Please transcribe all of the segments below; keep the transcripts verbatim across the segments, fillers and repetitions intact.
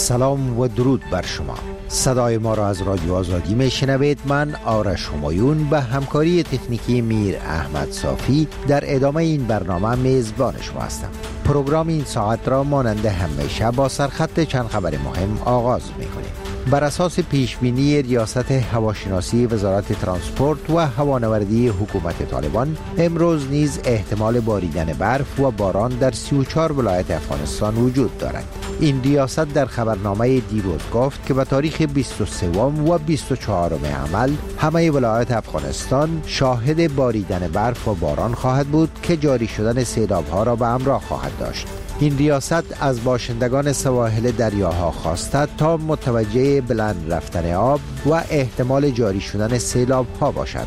سلام و درود بر شما. صدای ما را از رادیو آزادی می شنوید. من آرش همایون به همکاری تکنیکی میر احمد صافی در ادامه این برنامه میزبان شما هستم. پروگرام این ساعت را مانند همیشه با سرخط چند خبر مهم آغاز می کنیم. بر اساس پیشبینی ریاست هواشناسی وزارت ترانسپورت و هوانوردی حکومت طالبان، امروز نیز احتمال باریدن برف و باران در سی و چهار ولایت افغانستان وجود دارد. این ریاست در خبرنامه دیروز گفت که به تاریخ بیست و سه و بیست و چهار عمل همه ولایت افغانستان شاهد باریدن برف و باران خواهد بود که جاری شدن سیلاب‌ها را به همراه خواهد داشت. این ریاست از باشندگان سواحل دریاها خواسته تا متوجه بلند رفتن آب و احتمال جاری شدن سیلاب ها باشد.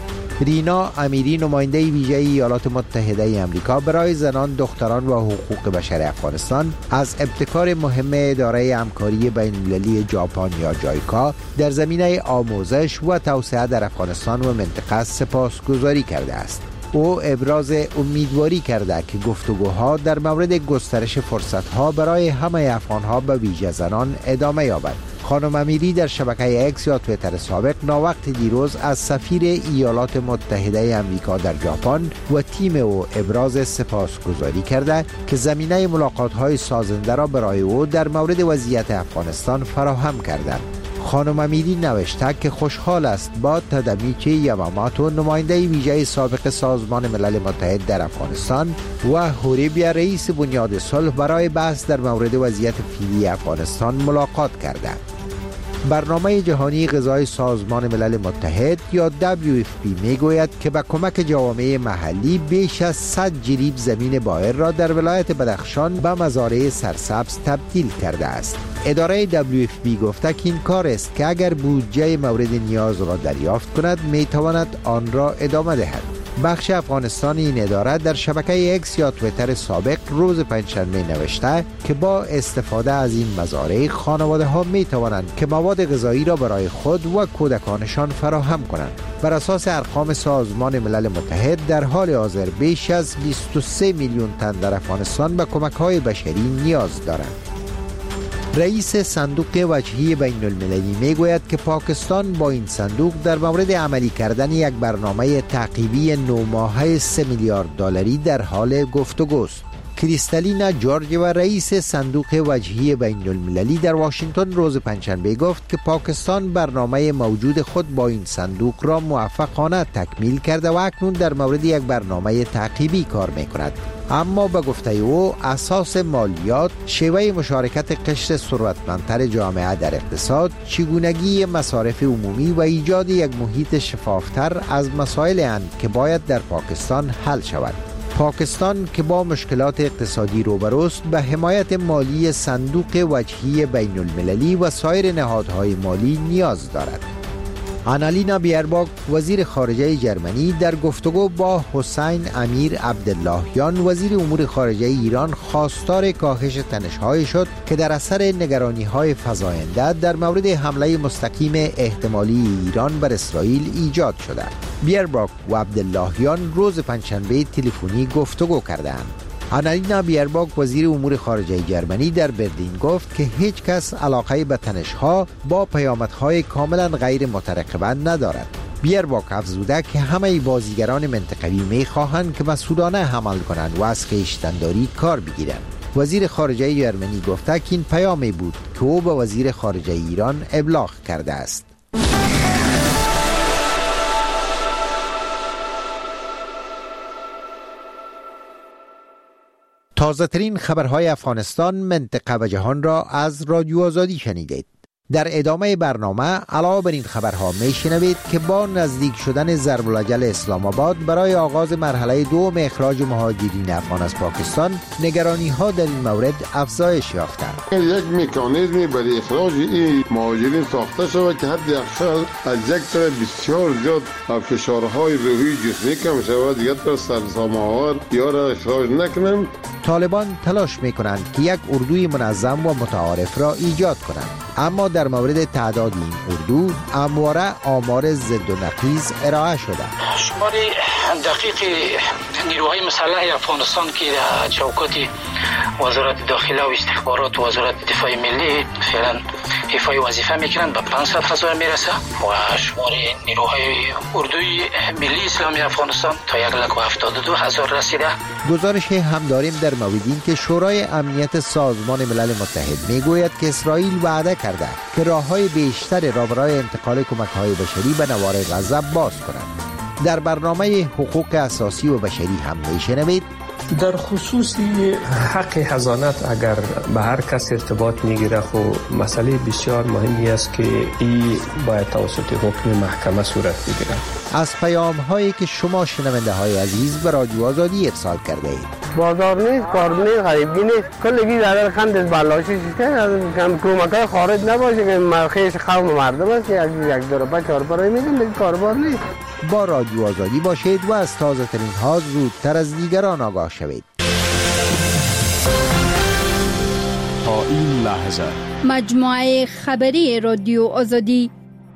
رینا امیری، نماینده ویژه ایالات متحده آمریکا برای زنان، دختران و حقوق بشر افغانستان، از ابتکار مهم اداره همکاری بین‌المللی ژاپن یا جایکا در زمینه آموزش و توسعه در افغانستان و منطقه سپاسگزاری کرده است. او ابراز امیدواری کرده که گفتگوها در مورد گسترش فرصتها برای همه افغانها به ویژه زنان ادامه یابد. خانم امیری در شبکه اکس یا توییتر سابق ناوقت دیروز از سفیر ایالات متحده آمریکا در ژاپن و تیم او ابراز سپاسگزاری کرده که زمینه ملاقات‌های سازنده را برای او در مورد وضعیت افغانستان فراهم کردند. خانم امیری نوشته که خوشحال است با تادامیچی یاماماتو، نماینده ویژه سابق سازمان ملل متحد در افغانستان، و هوریبیا، رئیس بنیاد صلح، برای بحث در مورد وضعیت فعلی افغانستان ملاقات کردند. برنامه جهانی غذای سازمان ملل متحد یا دبلیو اف پی می گوید که با کمک جوامع محلی بیش از صد جریب زمین بائر را در ولایت بدخشان به مزارع سرسبز تبدیل کرده است. اداره دبلیو اف پی گفته که این کار است که اگر بودجه مورد نیاز را دریافت کند می تواند آن را ادامه دهد. بخش افغانستان این اداره در شبکه اکس یا توییتر سابق روز پنجشنبه نوشته که با استفاده از این مزارع خانواده ها می توانند که مواد غذایی را برای خود و کودکانشان فراهم کنند. بر اساس ارقام سازمان ملل متحد در حال حاضر بیش از بیست و سه میلیون تن در افغانستان به کمک های بشری نیاز دارند. رئیس صندوق وجهی بین المللی می گوید که پاکستان با این صندوق در مورد عملی کردن یک برنامه تعقیبی نه ماهه سه میلیارد دلاری در حال گفتگوست. کریستالینا جورج و رئیس صندوق وجهی بین المللی در واشنگتن روز پنجشنبه گفت که پاکستان برنامه موجود خود با این صندوق را موفقانه تکمیل کرده و اکنون در مورد یک برنامه تعقیبی کار می کند. اما به گفته او اساس مالیات، شیوه مشارکت قشر ثروتمندتر جامعه در اقتصاد، چگونگی مصارف عمومی و ایجاد یک محیط شفافتر از مسائل اند که باید در پاکستان حل شود. پاکستان که با مشکلات اقتصادی روبروست به حمایت مالی صندوق وجهی بین المللی و سایر نهادهای مالی نیاز دارد. آنالینا بیرباک، وزیر خارجه جرمنی، در گفتگو با حسین امیر عبداللهیان، وزیر امور خارجه ایران، خواستار کاهش تنش‌های شد که در اثر نگرانی‌های فزاینده در مورد حمله مستقیم احتمالی ایران بر اسرائیل ایجاد شده. بیرباک و عبداللهیان روز پنجشنبه تلفنی گفتگو کردند. آنالینا بیرباک، وزیر امور خارجه جرمنی، در برلین گفت که هیچ کس علاقه به تنش‌ها با پیامدهای کاملا غیر مترقبه ندارد. بیرباک افزوده که همه بازیگران منطقوی می‌خواهند که مسئولانه عمل کنند و از خویشتن‌داری کار بگیرند. وزیر خارجه جرمنی گفته که این پیامی بود که او به وزیر خارجه ایران ابلاغ کرده است. تازه ترین خبرهای افغانستان، منطقه و جهان را از رادیو آزادی شنیدید. در ادامه برنامه علاوه بر این خبرها می شنوید که با نزدیک شدن ضرب الاجل اسلام آباد برای آغاز مرحله دوم اخراج مهاجرین افغان از پاکستان، نگرانی ها در این مورد افزایش یافته. یک مکانیزمی برای اخراج این مهاجرین ساخته شود که حد اکثر از یک طرف بسیار زیاد فشارهای روحی جسمی کم شود، یک طرف سرسام‌آور یا را اخراج نکنند. طالبان تلاش می کنند که یک اردوی منظم و متعارف را ایجاد کنند، اما در مورد تعداد این اردو همواره آمار ضد و نقیض ارائه شده. شمار دقیق نیروهای مسلح افغانستان که چوکات وزارت داخله و استخبارات و وزارت دفاع ملی فعلا ایفای وظیفه میکنند به پانصد هزار میرسه و شمار نیروهای اردوی ملی اسلامی افغانستان تا یک لک و هفتاد و دو هزار رسیده. گزارش هم داریم در مورد این که شورای امنیت سازمان ملل متحد میگوید که اسرائیل وعده کرده که راههای بیشتری را برای انتقال کمک‌های بشری به نوار غزه باز کند. در برنامه حقوق اساسی و بشری هم میشنوید در خصوص حق حضانت اگر به هر کس ارتباط میگیره خو مسئله بسیار مهمی است که این باید توسط حکم محکمه صورت بگیره. از پیام هایی که شما شنونده های عزیز به رادیو آزادی ارسال کرده اید. بازار نیست، کار نیست، غریبی نیست، کلگی در خند از بلاشی شده کمک های خارج نباشه که مرخیش قوم مردم است یک یک دو روپا چهار برای میدن لیکن کاربار نیست. با رادیو آزادی باشید و از تازه ترین ها زودتر از دیگران آگاه شوید. تا این لحظه مجموعه خبری رادیو آزادی.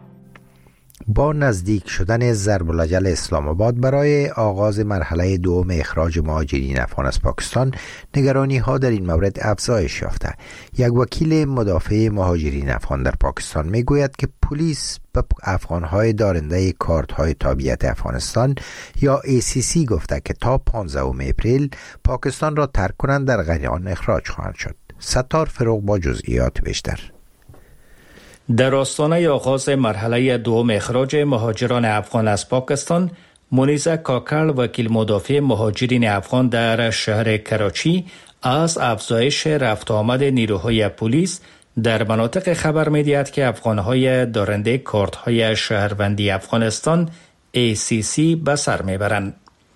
با نزدیک شدن ضرب الاجل اسلام آباد برای آغاز مرحله دوم اخراج مهاجرین افغان از پاکستان، نگرانی ها در این مورد افزایش یافته. یک وکیل مدافع مهاجرین افغان در پاکستان می گوید که پلیس به افغان های دارنده کارت های تابعیت افغانستان یا ای سی سی گفته که تا پانزدهم اپریل پاکستان را ترک کنند در غیر آن اخراج خواهند شد. ستار فروغ با جزئیات بیشتر. در آستانه آغاز مرحله دوم اخراج مهاجران افغان از پاکستان، منیزه کاکل وکیل مدافع مهاجرین افغان در شهر کراچی از افزایش رفت آمد نیروهای پلیس در مناطق خبر می‌دهد که افغان‌های دارنده کارت‌های شهروندی افغانستان ای سی سی به سر می‌برند.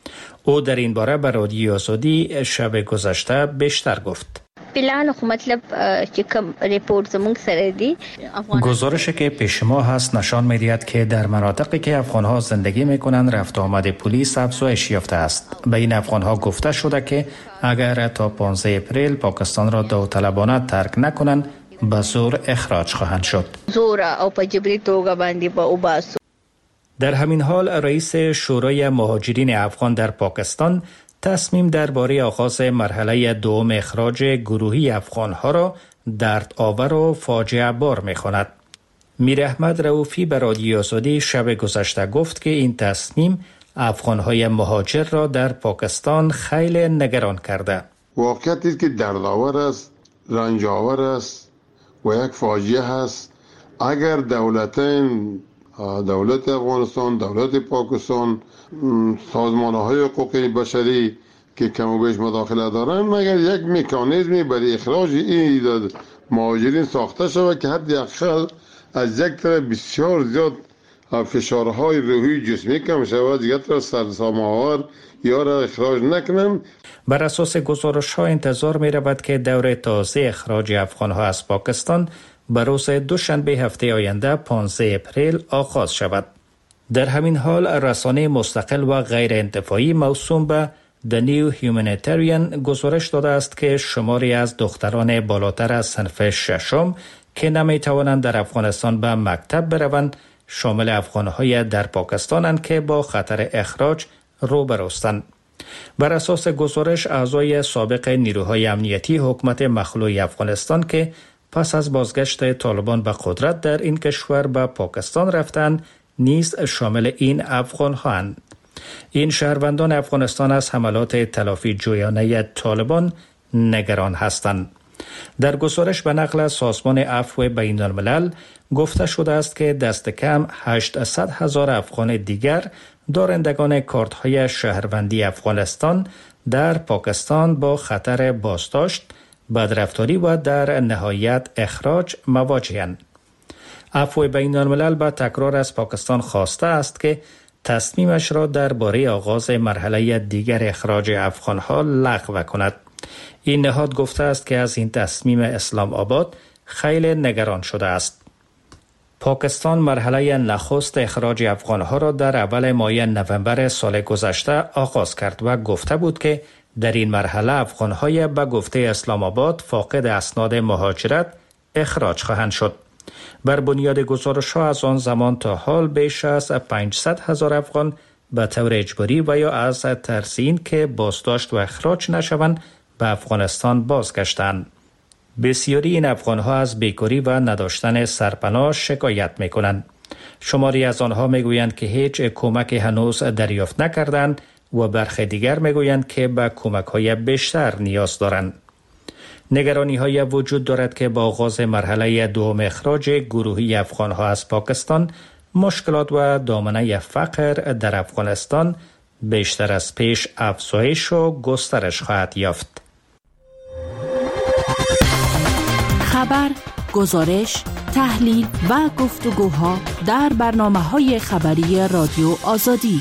او در این باره به رادیو آزادی شب گذشته بیشتر گفت. پلان خو مطلب چې کوم ریپورت زموږ سره دی گزارشی که پیش ما هست نشان می‌دهد که در مناطقی که افغان‌ها زندگی می‌کنند رفت آمد پلیس افزایش یافته است. به این افغان‌ها گفته شده که اگر تا پانزدهم اپریل پاکستان را داوطلبانه ترک نکنند به زور اخراج خواهند شد. زور او په جبري توګه باندې به وباسو. در همین حال رئیس شورای مهاجرین افغان در پاکستان تصمیم درباره آغاز مرحله دوم اخراج گروهی افغان‌ها را درد آور و فاجعه بار می‌خواند. میر احمد رؤوفی به رادیو آزادی شب گذشته گفت که این تصمیم افغان‌های مهاجر را در پاکستان خیلی نگران کرده. واقعیتی که دردآور است، رنج آور است و یک فاجعه است. اگر دولتین دولت افغانستان، دولت پاکستان، سازمان‌های حقوق بشری که کم و بیش مداخله دارند مگر یک مکانیزمی برای اخراج این مهاجرین ساخته شود که حد اقل از یک طرف بسیار زیاد فشارهای روحی جسمی کم شود، یک طرف سرسام‌آور یا را اخراج نکنند. بر اساس گزارش‌ها انتظار می‌رود که دور تازه اخراج افغان‌ها از پاکستان به روز دوشنبه هفته آینده پانزدهم اپریل آغاز شود. در همین حال رسانه مستقل و غیر انتفاعی موسوم به The New Humanitarian گزارش داده است که شماری از دختران بالاتر از صنف ششم که نمیتوانند در افغانستان به مکتب بروند شامل افغان‌های در پاکستانند که با خطر اخراج روبروستند. بر اساس گزارش اعضای سابق نیروهای امنیتی حکومت مخلوع افغانستان که پس از بازگشت طالبان به قدرت در این کشور به پاکستان رفتند نیز شامل این افغان‌هاند. این شهروندان افغانستان از حملات تلافی جویانه طالبان نگران هستند. در گزارش به نقل از سازمان عفو بین الملل گفته شده است که دست کم هشتصد هزار افغان دیگر دارندگان کارت‌های شهروندی افغانستان در پاکستان با خطر بازداشت، بدرفتاری و در نهایت اخراج مواجه‌اند. عفو بین الملل به تکرار از پاکستان خواسته است که تصمیمش را درباره آغاز مرحله دیگر اخراج افغان‌ها لغو کند. این نهاد گفته است که از این تصمیم اسلام آباد خیلی نگران شده است. پاکستان مرحله نخست اخراج افغان‌ها را در اول ماه نوامبر سال گذشته آغاز کرد و گفته بود که در این مرحله افغان‌های به گفته اسلام آباد فاقد اسناد مهاجرت اخراج خواهند شد. بر بنیاد گزارش‌ها از آن زمان تا حال بیش از پانصد هزار افغان به طور اجباری و یا از ترس این که بازداشت و اخراج نشوند به افغانستان بازگشتند. بسیاری این افغانها از بیکاری و نداشتن سرپناه شکایت میکنند. شماری از آنها میگویند که هیچ کمک هنوز دریافت نکردند و برخی دیگر میگویند که به کمک‌های بیشتر نیاز دارند. نگرانی‌های وجود دارد که با آغاز مرحله دوم اخراج گروهی افغان‌ها از پاکستان، مشکلات و دامنه فقر در افغانستان بیشتر از پیش افزایش و گسترش خواهد یافت. خبر، گزارش، تحلیل و گفتگوها در برنامه‌های خبری رادیو آزادی.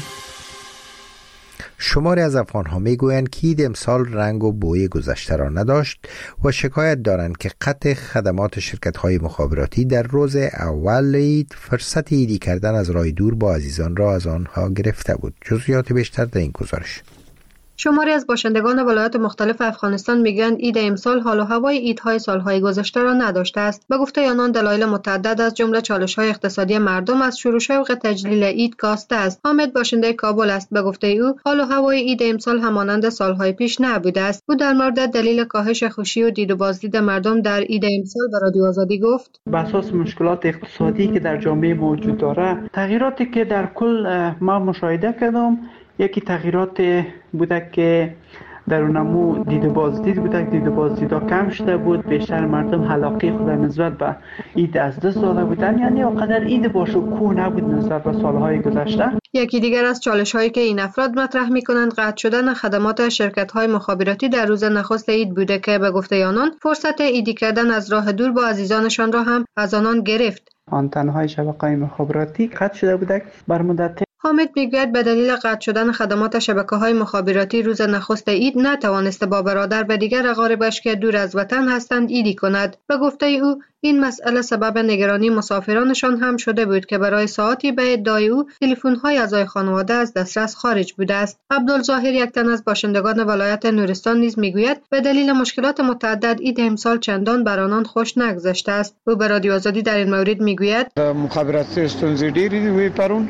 شماری از افغان‌ها میگویند که عید امسال رنگ و بوی گذشته را نداشت و شکایت دارند که قطع خدمات شرکت‌های مخابراتی در روز اول عید فرصت عیدی کردن از راه دور با عزیزان را از آنها گرفته بود. جزئیات بیشتر در این گزارش. شماری از باشندگان ولایات مختلف افغانستان میگویند عید امسال حال و هوای عیدهای سالهای گذشته را نداشته است. به گفته آنان دلایل متعدد از جمله چالش‌های اقتصادی مردم از شروع شوق تجلیل عید کاسته است. حامد باشنده کابل است. به گفته او حال و هوای عید امسال همانند سالهای پیش نبوده است. او در مورد دلیل کاهش خوشی و دید و بازدید مردم در عید امسال به رادیو آزادی گفت: بر اساس مشکلات اقتصادی که در جامعه موجود داره، تغییراتی که در کل ما مشاهده کردم، یکی تغییرات بوده که در اونمو دید و بازدید بوده، دید و بازدیدا کم شده بود، بیشتر مردم علاقه خود نسبت به عید از دست داده بودن، یعنی اونقدر عید با شکوه نبود نسبت به سالهای گذشته. یکی دیگر از چالش‌هایی که این افراد مطرح می‌کنند قطع شدن خدمات شرکت‌های مخابراتی در روز نخست عید بوده که به گفته آنان فرصت عیدی کردن از راه دور با عزیزانشان را هم از آنان گرفت. آنتن‌های شبکه‌های مخابراتی قطع شده بوده بر مدت. حامد میگوید به دلیل قطع شدن خدمات شبکه‌های مخابراتی روز نخست عید نتوانسته با برادر و دیگر اقاربش که دور از وطن هستند عیدی کند. به گفته او این مسئله سبب نگرانی مسافرانشان هم شده بود که برای ساعتی به ادعای او تلفن‌های اعضای خانواده از دسترس خارج بوده است. عبدالظاهر یک تن از باشندگان ولایت نورستان نیز میگوید به دلیل مشکلات متعدد عید امسال چندان بر آنان خوش نگذشته است. او به رادیو آزادی در این مورد میگوید مخابراتی ستونزې ډېرې وي پرون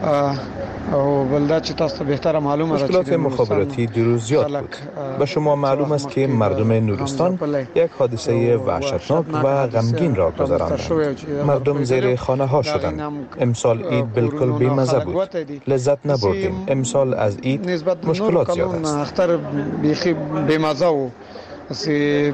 او بلدا چې تاسو بهتره معلومه مشکلات مخابراتی دیروز زیاد بود. به شما معلوم است که مردم نورستان یک حادثه وحشتناک و غمگین را گذراندند. مردم زیر خانه ها شدند. امسال عید بالکل بی‌مزه بود. لذت نبردیم. امسال از عید مشکلات زیاد است. اختر بیخی بی‌مزه و سی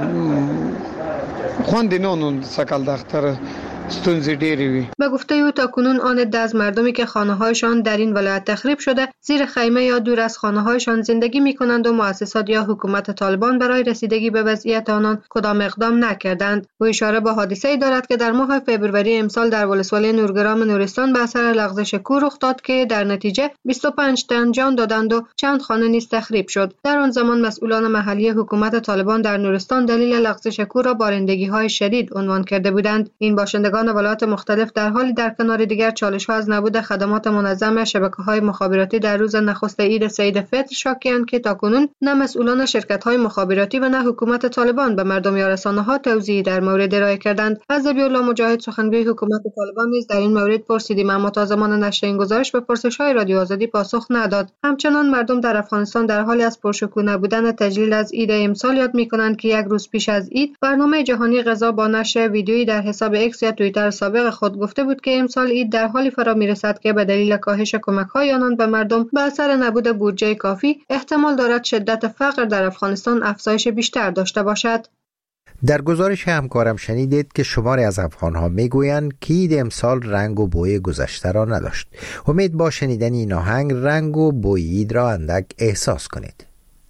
خوند نون سکل دختر ستونزې ډېرې وي. به گفته او تاکنون آن عده از مردمی که خانه‌هایشان در این ولایت تخریب شده زیر خیمه یا دور از خانه‌هایشان زندگی می‌کنند و مؤسسات یا حکومت طالبان برای رسیدگی به وضعیت آنان کدام اقدام نکردند. او اشاره به حادثه‌ای دارد که در ماه فوریه امسال در ولسوالی نورگرام نورستان به اثر لغزش کوه رخ داد که در نتیجه بیست و پنج تن جان دادند و چند خانه نیز تخریب شد. در آن زمان مسئولان محلی حکومت طالبان در نورستان دلیل لغزش کوه را بارندگی‌های شدید عنوان کرده بودند. این باشندگان ولایات مختلف در حالی در کنار دیگر چالش‌ها از نبود خدمات منظم شبکه‌های مخابراتی در روز نخست عید سعید فطر شاکی‌اند که تاکنون نه مسئولان شرکت‌های مخابراتی و نه حکومت طالبان به مردم یا رسانه‌ها توضیحی در مورد ارائه کردند. از ذبیح‌الله مجاهد سخنگوی حکومت طالبان نیز در این مورد پرسیدیم، اما تا زمان نشر این گزارش به پرسش‌های رادیو آزادی پاسخ نداد. همچنان مردم در افغانستان در حالی از پرشکوه نبودن تجلیل از عید امسال یاد می‌کنند که یک روز پیش از عید برنامه جهانی غذا با نشر ویدیویی در حساب اکس یا توییتر سابق خود گفته بود که امسال عید در حالی فرا میرسد که به دلیل کاهش کمک‌های آنان به مردم به اثر نبود بودجه کافی احتمال دارد شدت فقر در افغانستان افزایش بیشتر داشته باشد. در گزارش همکارم شنیدید که شماری از افغان‌ها میگویند که عید امسال رنگ و بوی گذشته را نداشت. امید با شنیدن این آهنگ رنگ و بوی عید را اندک احساس کنید.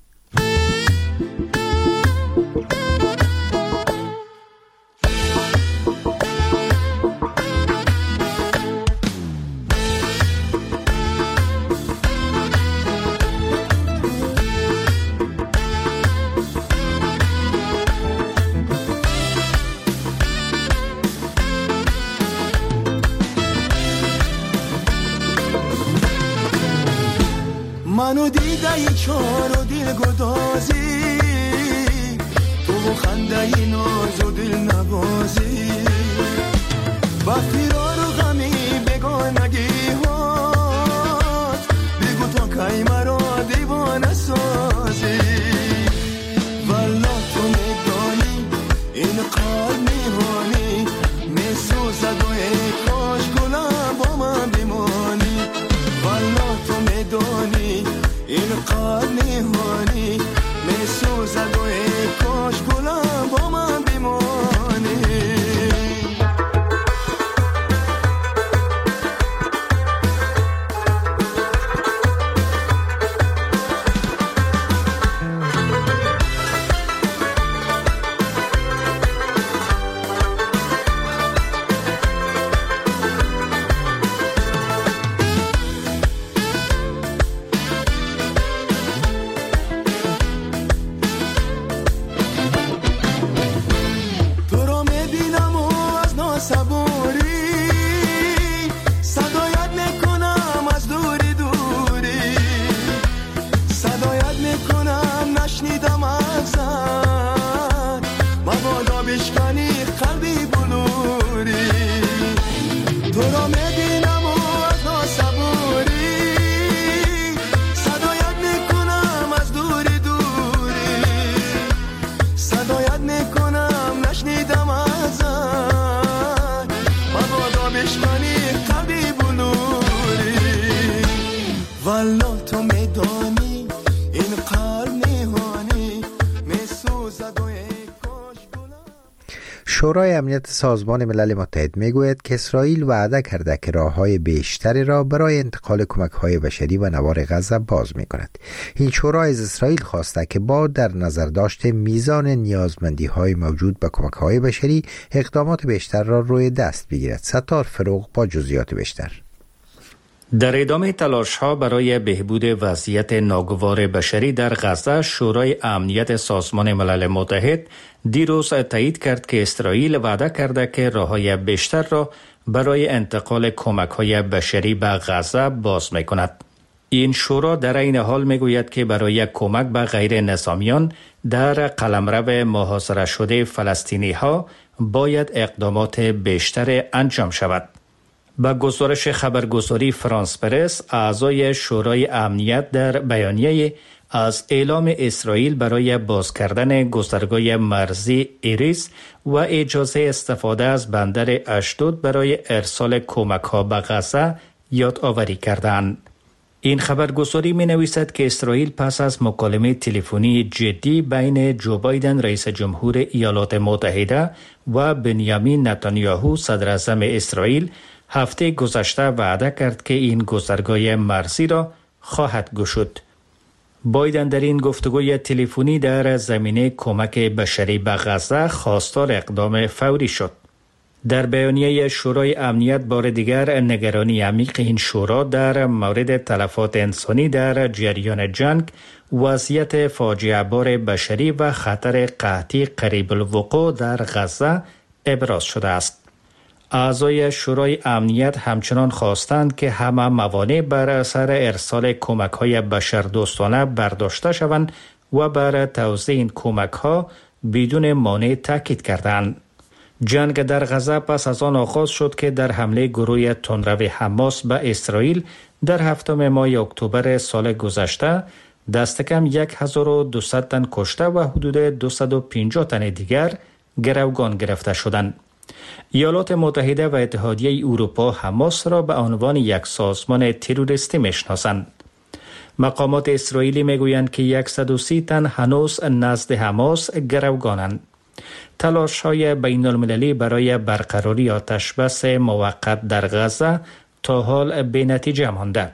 منو دیده ای چار و دل گدازی تو خنده ای ناز و دل نوازی با فرار و غمی بگانگی هات بگو تا کی مرا دیوانه سازی ول قلب نهانی میسوزد و ای کاش گلم با من بمانی. شورای امنیت سازمان ملل متحد میگوید که اسرائیل وعده کرده که راههای بیشتری را برای انتقال کمک‌های بشری و نوار غزه باز می‌کند. این شورا از اسرائیل خواسته که با در نظر داشت میزان نیازمندی‌های موجود به کمک‌های بشری اقدامات بیشتر را روی دست بگیرد. ستار فروغ با جزئیات بیشتر. در ادامه تلاش‌ها برای بهبود وضعیت ناگوار بشری در غزه، شورای امنیت سازمان ملل متحد دیروز تایید کرد که اسرائیل وعده کرده که راه‌های بیشتر را برای انتقال کمک‌های بشری به غزه باز می‌کند. این شورا در این حال می‌گوید که برای کمک به غیر نظامیان در قلمرو محاصره شده فلسطینی‌ها باید اقدامات بیشتر انجام شود. با گزارش خبرگزاری فرانس پرس، اعضای شورای امنیت در بیانیه از اعلام اسرائیل برای باز کردن گذرگاه مرزی ایریس و اجازه استفاده از بندر اشدود برای ارسال کمک‌ها به غزه یادآوری کردند. این خبرگزاری می نویسد که اسرائیل پس از مکالمه تلفنی جدی بین جو بایدن رئیس جمهور ایالات متحده و بنیامین نتانیاهو صدر اعظم اسرائیل هفته گذشته وعده کرد که این گذرگاه مرزی را خواهد گشود. بایدن در این گفتگوی تلفنی در زمینه کمک بشری به غزه خواستار اقدام فوری شد. در بیانیه شورای امنیت بار دیگر نگرانی عمیق این شورا در مورد تلفات انسانی در جریان جنگ، وضعیت فاجعه بار بشری و خطر قحطی قریب الوقوع در غزه ابراز شده است. اعضای شورای امنیت همچنان خواستند که همه موانع بر اثر ارسال کمک‌های بشردوستانه برداشته شوند و بر توزیع این کمک‌ها بدون مانع تاکید کردند. جنگ در غزه پس از آن آغاز شد که در حمله گروه تندرو حماس به اسرائیل در هفتم ماه اکتبر سال گذشته دست کم هزار و دویست تن کشته و حدود دویست و پنجاه تن دیگر گروگان گرفته شدند. ایالات متحده و اتحادیه اروپا حماس را به عنوان یک سازمان تروریستی میشناسند. مقامات اسرائیلی میگویند که صد و سی تن هنوز نزد حماس گروگانند. تلاش‌های بین المللی برای برقراری آتشبس موقت در غزه تا حال بی نتیجه مانده.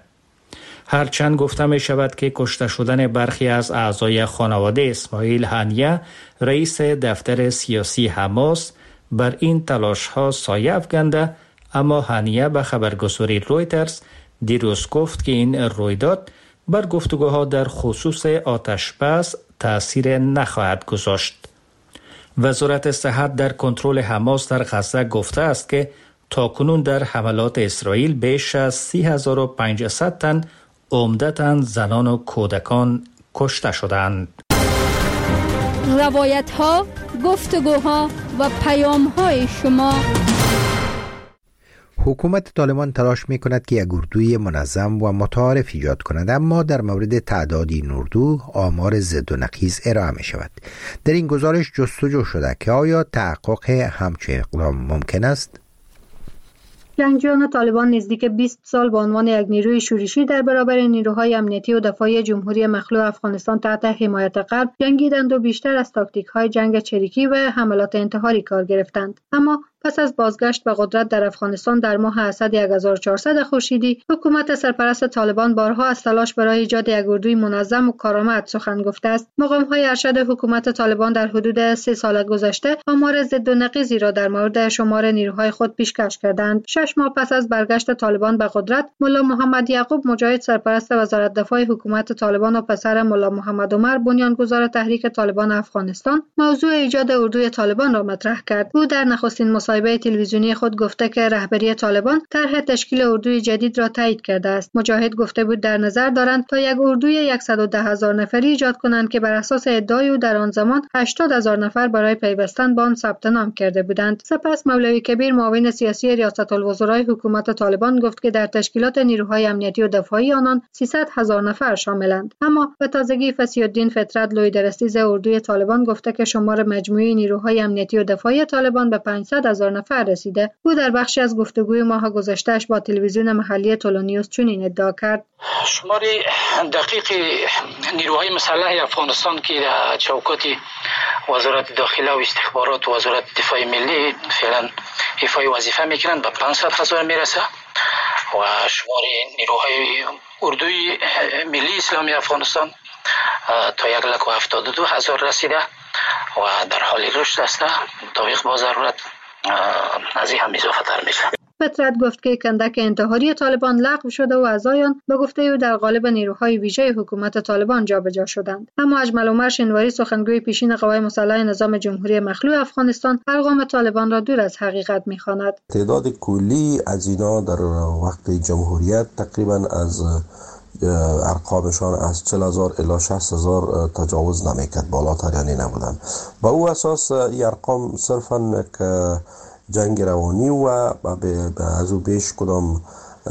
هرچند گفته می شود که کشته شدن برخی از اعضای خانواده اسماعیل هنیه، رئیس دفتر سیاسی حماس، بر این تلاش‌ها سایه افکنده، اما هنیه به خبرگزاری رویترز دیروز گفت که این رویداد بر گفتگوها در خصوص آتشبس تأثیر نخواهد گذاشت. وزارت صحت در کنترل حماس در غزه گفته است که تاکنون در حملات اسرائیل بیش از سی هزار و پانصد تن عمدتاً زنان و کودکان کشته شدند. روایت ها، گفتگوها و پیام های شما. حکومت طالبان تلاش می کند که یک اردوی منظم و متعارف ایجاد کند، اما در مورد تعداد این اردو آمار ضد و نقیض ارائه می شود. در این گزارش جستجو شده که آیا تحقق همچین اقدام ممکن است؟ جنگجویان طالبان نزدیک بیست سال به عنوان یک نیروی شورشی در برابر نیروهای امنیتی و دفاعی جمهوری مخلوع افغانستان تحت حمایت غرب جنگیدند و بیشتر از تاکتیک‌های جنگ چریکی و حملات انتحاری کار گرفتند. اما پس از بازگشت به قدرت در افغانستان در ماه اسد هزار و چهارصد خورشیدی، حکومت سرپرست طالبان بارها از تلاش برای ایجاد یک اردوی منظم و کارآمد سخن گفته است. مقام‌های ارشد حکومت طالبان در حدود سه سال گذشته آمار ضد و نقیضی را در مورد شمار نیروهای خود پیشکش کردند. شش ماه پس از برگشت طالبان به قدرت، ملا محمد یعقوب مجاهد سرپرست وزارت دفاع حکومت طالبان و پسر ملا محمد عمر بنیانگذار تحریک طالبان افغانستان موضوع ایجاد اردوی طالبان را مطرح کرد. او در نخستین مصاحبه تلویزیونی خود گفته که رهبری طالبان طرح تشکیل اردوی جدید را تایید کرده است. مجاهد گفته بود در نظر دارند تا یک اردوی صد و ده هزار نفری ایجاد کنند که بر اساس ادعای او در آن زمان هشتاد هزار نفر برای پیوستن به آن ثبت نام کرده بودند. سپس مولوی کبیر معاون سیاسی ریاست الوزرای حکومت طالبان گفت که در تشکیلات نیروهای امنیتی و دفاعی آنان سیصد هزار نفر شاملند. اما به تازگی فصیح الدین فطرت لوی درستیز اردوی طالبان گفته که شمار مجموعی نیروهای امنیتی و دفاعی طالبان به پانصد هزار نفر رسیده. او در بخشی از گفتگوی ماه گذشته‌اش با تلویزیون محلی تولونیوس چنین ادعا کرد: شمار دقیق نیروهای مسلح افغانستان که در چوکات وزارت داخله و استخبارات و وزارت دفاع ملی فعلا ایفای وظیفه میکنند به پانصد هزار میرسه و شمار نیروهای اردوی ملی اسلامی افغانستان تا یک لک و هفتاد و دو هزار رسیده و در حال رشد است. طبق با ضرورت از این هم اضافه تر میشه. فطرت گفت که کندک انتحاری طالبان لغو شده و اعضایان به گفته او در قالب نیروهای ویژه حکومت طالبان جابجا شدند. اما اجمل عمر شنواری سخنگوی پیشین قوای مسلح نظام جمهوری مخلوع افغانستان ارقام طالبان را دور از حقیقت می‌خواند. تعداد کلی از اینا در وقت جمهوریت تقریبا از ارقامشان از چهل هزار الی شصت هزار تجاوز نمیکرد، بالاتر یعنی نبودن. با او اساس این ارقام صرفا که جنگ روانی و از او بیش کدام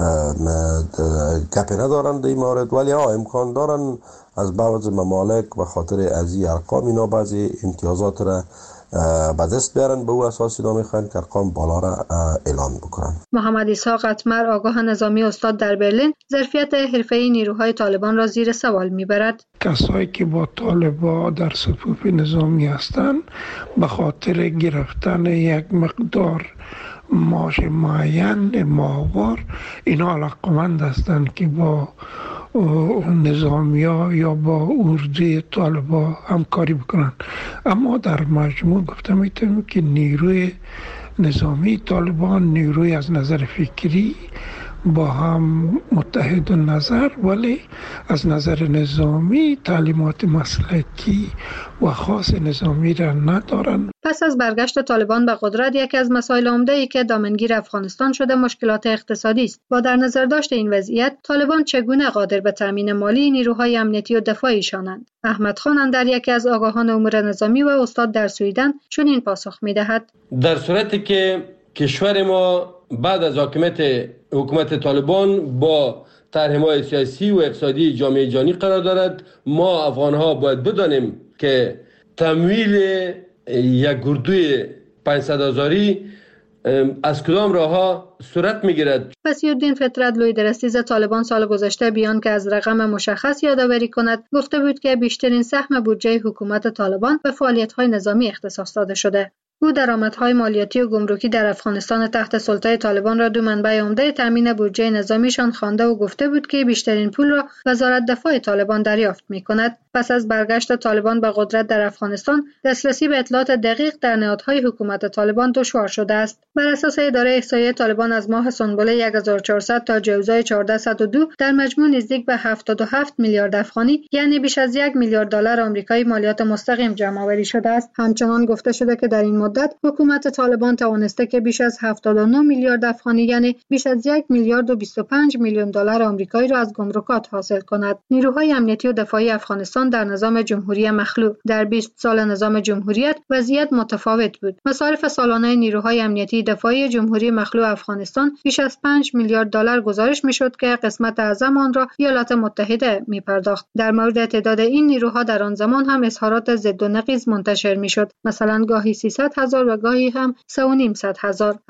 گپی ندارند این مورد، ولی ها امکان دارن از بعض ممالک به خاطر از این ارقام اینا بعضی امتیازات را به دست بیارن. به او اساس اینا میخواین که ارقام بالا را اعلان بکنن. محمد اسحاق اتمر آگاه نظامی استاد در برلین ظرفیت حرفه‌ای نیروهای طالبان را زیر سوال میبرد. کسایی که با طالبان در صفوف نظامی هستند به خاطر گرفتن یک مقدار معاش معین ماهوار اینا علاقمند هستند که با نظامی ها یا با اردوی طالبان همکاری بکنن. اما در مجموع گفته میتونم که نیروی نظامی طالبان نیروی از نظر فکری با هم متحد نظر، ولی از نظر نظامی تعلیمات مسلکی و خاص نظامی را ندارند. پس از برگشت طالبان به قدرت یکی از مسائل عمده‌ای که دامنگیر افغانستان شده مشکلات اقتصادی است. با در نظر داشت این وضعیت طالبان چگونه قادر به تامین مالی نیروهای امنیتی و دفاعی شانند؟ احمد خان اندر یکی از آگاهان امور نظامی و استاد در سویدن چنین پاسخ می‌دهد: در صورتی که کشور ما بعد از حاکمیت حکومت طالبان با طرح‌های سیاسی و اقتصادی جامعه جهانی قرار دارد، ما افغان‌ها باید بدانیم که تمویل یک اردوی پانصد هزاری از کدام راه‌ها صورت می‌گیرد. فصیح الدین فطرت لوی درستیز طالبان سال گذشته بیان که از رقم مشخص یادآوری کند گفته بود که بیشترین سهم بودجه حکومت طالبان به فعالیت‌های نظامی اختصاص داده شده. او درآمدهای مالیاتی و گمرکی در افغانستان تحت سلطه طالبان را دو منبع عمده تامین بودجه نظامیشان خوانده و گفته بود که بیشترین پول را وزارت دفاع طالبان دریافت می‌کند. پس از برگشت طالبان به قدرت در افغانستان، دسترسی به اطلاعات دقیق در نهادهای حکومت طالبان دشوار شده است. بر اساس اداره احصایه طالبان از ماه سنبله هزار و چهارصد تا جوزای چهارده صد و دو در مجموع نزدیک به هفتاد و هفت میلیارد افغانی یعنی بیش از یک میلیارد دلار آمریکایی مالیات مستقیم جمع‌آوری شده است. همچنان گفته شده که در این مدت حکومت طالبان توانسته که بیش از هفتاد و نه میلیارد افغانی یعنی بیش از یک میلیارد و بیست و پنج میلیون دلار آمریکایی را از گمرکات حاصل کند. نیروهای امنیتی و دفاعی افغانستان در نظام جمهوری مخلوع در بیست سال نظام جمهوریت وضعیت متفاوت بود. مصارف سالانه نیروهای امنیتی دفاعی جمهوری مخلوع افغانستان بیش از پنج میلیارد دلار گزارش میشد که قسمت اعظم آن را ایالات متحده میپرداخت. در مورد تعداد این نیروها در آن زمان هم اظهارات ضد و نقیض منتشر میشد. مثلا گاهی سیصد هزار و گاهی هم سه و نیم صد هزار. اما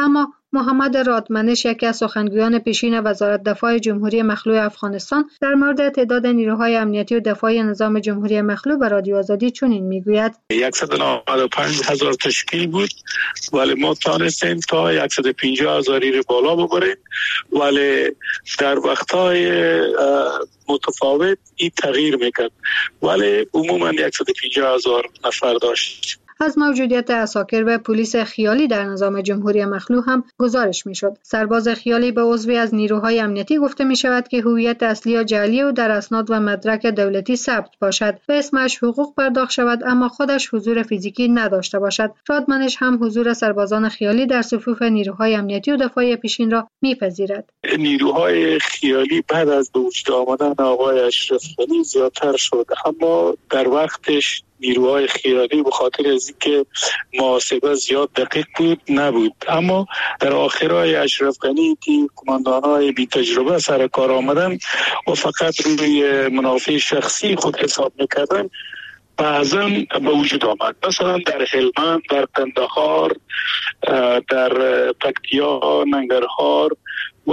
محمد رادمنش، یکی از سخنگویان پیشین وزارت دفاع جمهوری مخلوع افغانستان، در مورد تعداد نیروهای امنیتی و دفاعی نظام جمهوری مخلوع به رادیو آزادی چنین میگوید: صد و نود و پنج هزار تشکیل بود، ولی ما تانستیم تا صد و پنجاه هزاری رو بالا ببریم، ولی در وقتهای متفاوت این تغییر میکرد، ولی عموما صد و پنجاه هزار نفر داشت. از موجودیت عساکر و پلیس خیالی در نظام جمهوری مخلوع هم گزارش میشد. سرباز خیالی به عضوی از نیروهای امنیتی گفته می شود که هویت اصلی یا جعلی او در اسناد و مدرک دولتی ثبت باشد و اسمش حقوق پرداخت شود، اما خودش حضور فیزیکی نداشته باشد. رادمنش هم حضور سربازان خیالی در صفوف نیروهای امنیتی و دفاعی پیشین را میپذیرد. نیروهای خیالی بعد از به وجود آمدن آقای اشرف غنی زیادتر شد، اما در وقتش نیروهای خیالی به خاطر از اینکه محاسبه زیاد دقیق بود نبود، اما در آخرای اشرف غنی که کماندانای بی تجربه سر کار آمدن و فقط روی منافع شخصی خود حساب میکردن، بعضا به وجود آمد. مثلا در هلمند، در قندهار، در پکتیا، ننگرهار و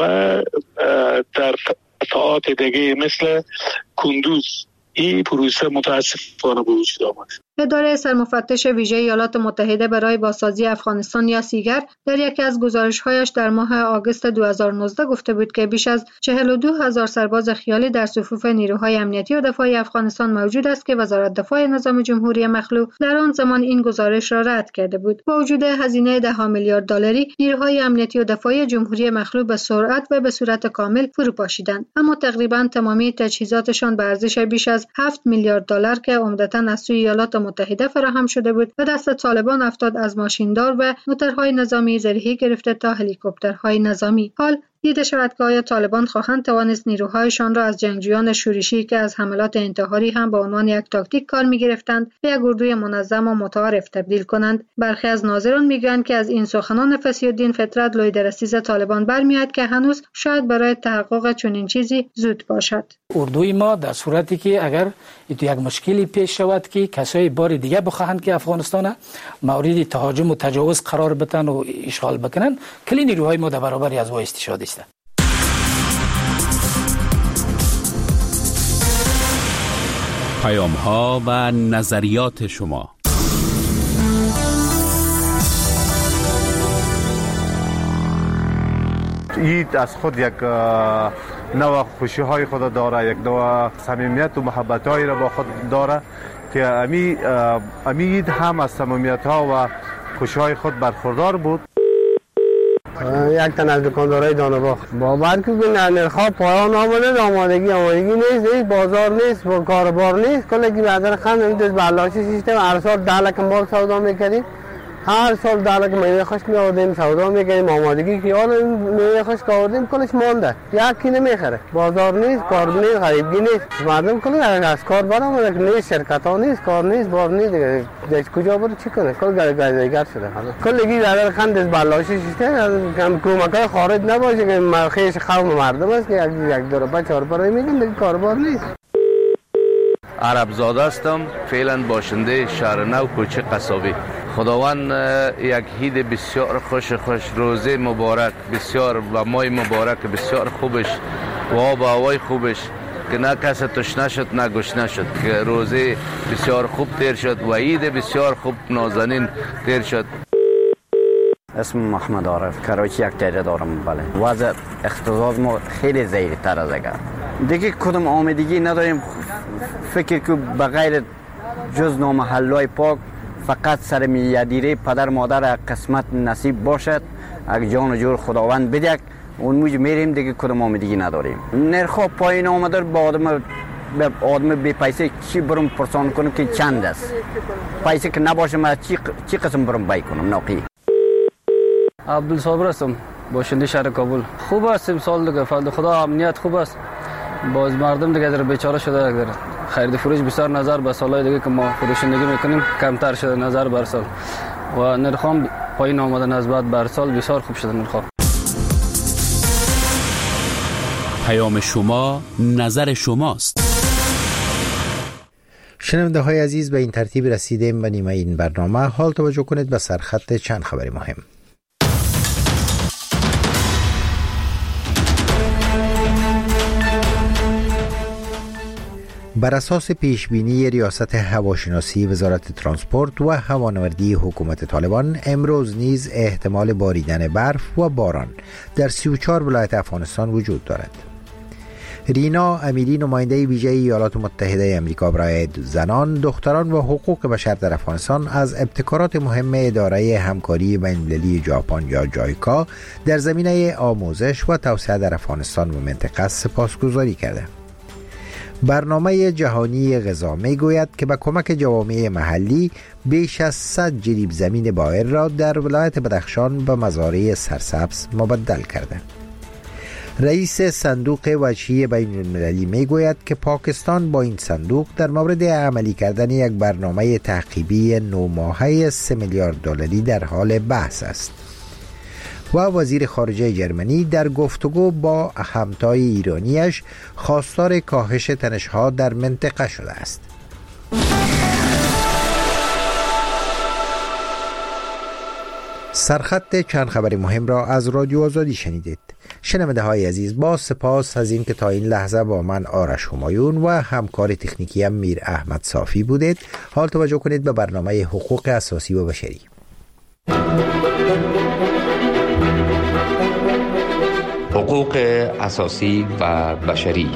در قطعات دیگه مثل کندوز این پروسه متاسفانه به وجود آمد. اداره سرمفتش ویژه ایالات متحده برای بازسازی افغانستان یا سیگر در یکی از گزارش‌هایش در ماه آگوست دو هزار و نوزده گفته بود که بیش از چهل و دو هزار سرباز خیالی در صفوف نیروهای امنیتی و دفاعی افغانستان موجود است که وزارت دفاع نظام جمهوری مخلوع در آن زمان این گزارش را رد کرده بود. با وجود هزینه ده میلیارد دلاری، نیروهای امنیتی و دفاعی جمهوری مخلوع به سرعت و به صورت کامل فروپاشیدند، اما تقریباً تمامی تجهیزاتشان به ارزش بیش از هفت میلیارد دلار که عمدتاً از سوی ایالات متحده فراهم شده بود و دست طالبان افتاد از ماشیندار و موتورهای نظامی زرهی گرفته تا هلیکوپترهای نظامی. حال دیده شود که آیا طالبان خواهند توانست نیروهایشان را از جنگجویان شورشی که از حملات انتحاری هم به عنوان یک تاکتیک کار می‌گرفتند به یک اردوی منظم و متعارف تبدیل کنند. برخی از ناظران میگویند که از این سخنان فصیح‌الدین فطرت لوی‌درستیز طالبان برمی‌آید که هنوز شاید برای تحقق چنین چیزی زود باشد. اردوی ما در صورتی که اگر تو یک مشکلی پیش شود که کسای بار دیگه بخواهند که افغانستان مورد تهاجم و تجاوز قرار بدن و اشغال بکنن، کلی نیروهای ما در برابر از او استشهاد است. پیام ها و نظریات شما. عید از خود یک نوع خوشی های خود داره، یک نوع صمیمیت و محبت هایی را با خود داره که امی امید هم از صمیمیت ها و خوشی های خود برخوردار بود. یک تن از دکاندارای دانباغ باور که نرخ‌ها پایان آمده، آمادگی آمادگی نیست، نیست بازار نیست، کاربار نیست، کلی که بعدا خند میدوز بلاشی سیستم هر سال ده لک مال سودا میکردیم، هر سال ده لک میوه خشک میآوردیم سودا میکردیم، آمادگی که حالا میوه خشک آوردیم کلش مانده، یکی نمیخره، بازار نیست، کار نیست، غریبگی نیست، مردم کلی از کار برآمده که نیست، شرکت ها نیست، کار نیست، بار نیست، دیگه کجا بره چی کنه؟ کل گردیگر شده حالا کلگی بعدا خند از بلاشی سیستم کم کمکای خارج نباشه که مرخیش قوم مردم است که یک یک دو روپا چهار روپا میگن دیگه کاربار نیست. عرب زاده هستم، فعلا باشنده شهر نو کوچه قصابی. خداوند یک عید بسیار خوش خوش، روزه مبارک بسیار و ماه مبارک بسیار خوبش و آب و هوای خوبش که نه کس تشنه شد نه گشنه شد، که روزه بسیار خوب تیر شد و عید بسیار خوب نازنین تیر شد. اسم محمد عارف، کراچی یک تیره دارم. بله وضع اقتصاد ما خیلی ضعیف تر از اگر دیگه کدام آمدگی نداریم. فکر که بغیر جز نامحلای پاک فقط سر میادیره پدر مادر قسمت نصیب باشد، اگه جان و جور خداوند بدک اون موج میریم دیگه کدام آمدگی نداریم. نرخ پایین آمده با آدم به آدم بی پیسه چی برم پرسان کنم که چند است، پیسه که نباشه من چی چی قسم برم بای کنم ناقی. عبدالصابر هستم، باشنده شهر کابل. خوب است امسال دیگه، فضل خدا امنیت خوب است، باز مردم دیگه در بیچاره شده، در خرید فروش بسیار نظر به سالهای دیگه که ما فروشندگی میکنیم کمتر شده نظر بر سال و نرخام پایین آمده نسبت بر سال بسیار خوب شده نرخ. پیام شما نظر شماست. شنونده های عزیز، به این ترتیب رسیدیم به نیمه این برنامه. حال توجه کنید به سرخط چند خبر مهم. بر اساس پیشبینی ریاست هواشناسی وزارت ترانسپورت و هوانوردی حکومت طالبان، امروز نیز احتمال باریدن برف و باران در سی و چهار ولایت افغانستان وجود دارد. رینا امیری، نماینده ویژه ایالات متحده آمریکا برای زنان، دختران و حقوق بشر در افغانستان، از ابتکارات مهم اداره همکاری بین‌المللی ژاپن یا جایکا در زمینه آموزش و توسعه در افغانستان و منطقه سپاسگزاری کرده. برنامه جهانی غذا می گوید که به کمک جوامع محلی بیش از صد جریب زمین بایر را در ولایت بدخشان به مزارع سرسبز مبدل کرده. رئیس صندوق وجهی بین المللی می گوید که پاکستان با این صندوق در مورد عملی کردن یک برنامه تعقیبی نو ماهه سه میلیارد دلاری در حال بحث است. و وزیر خارجه جرمنی در گفتگو با همتای ایرانیش خواستار کاهش تنش‌ها در منطقه شده است. سرخط چند خبر مهم را از رادیو آزادی شنیدید. شنونده های عزیز، با سپاس از این که تا این لحظه با من آرش همایون و همکار تکنیکی میر احمد صافی بودید. حال توجه کنید به برنامه حقوق اساسی و بشری. حقوق اساسی و بشری.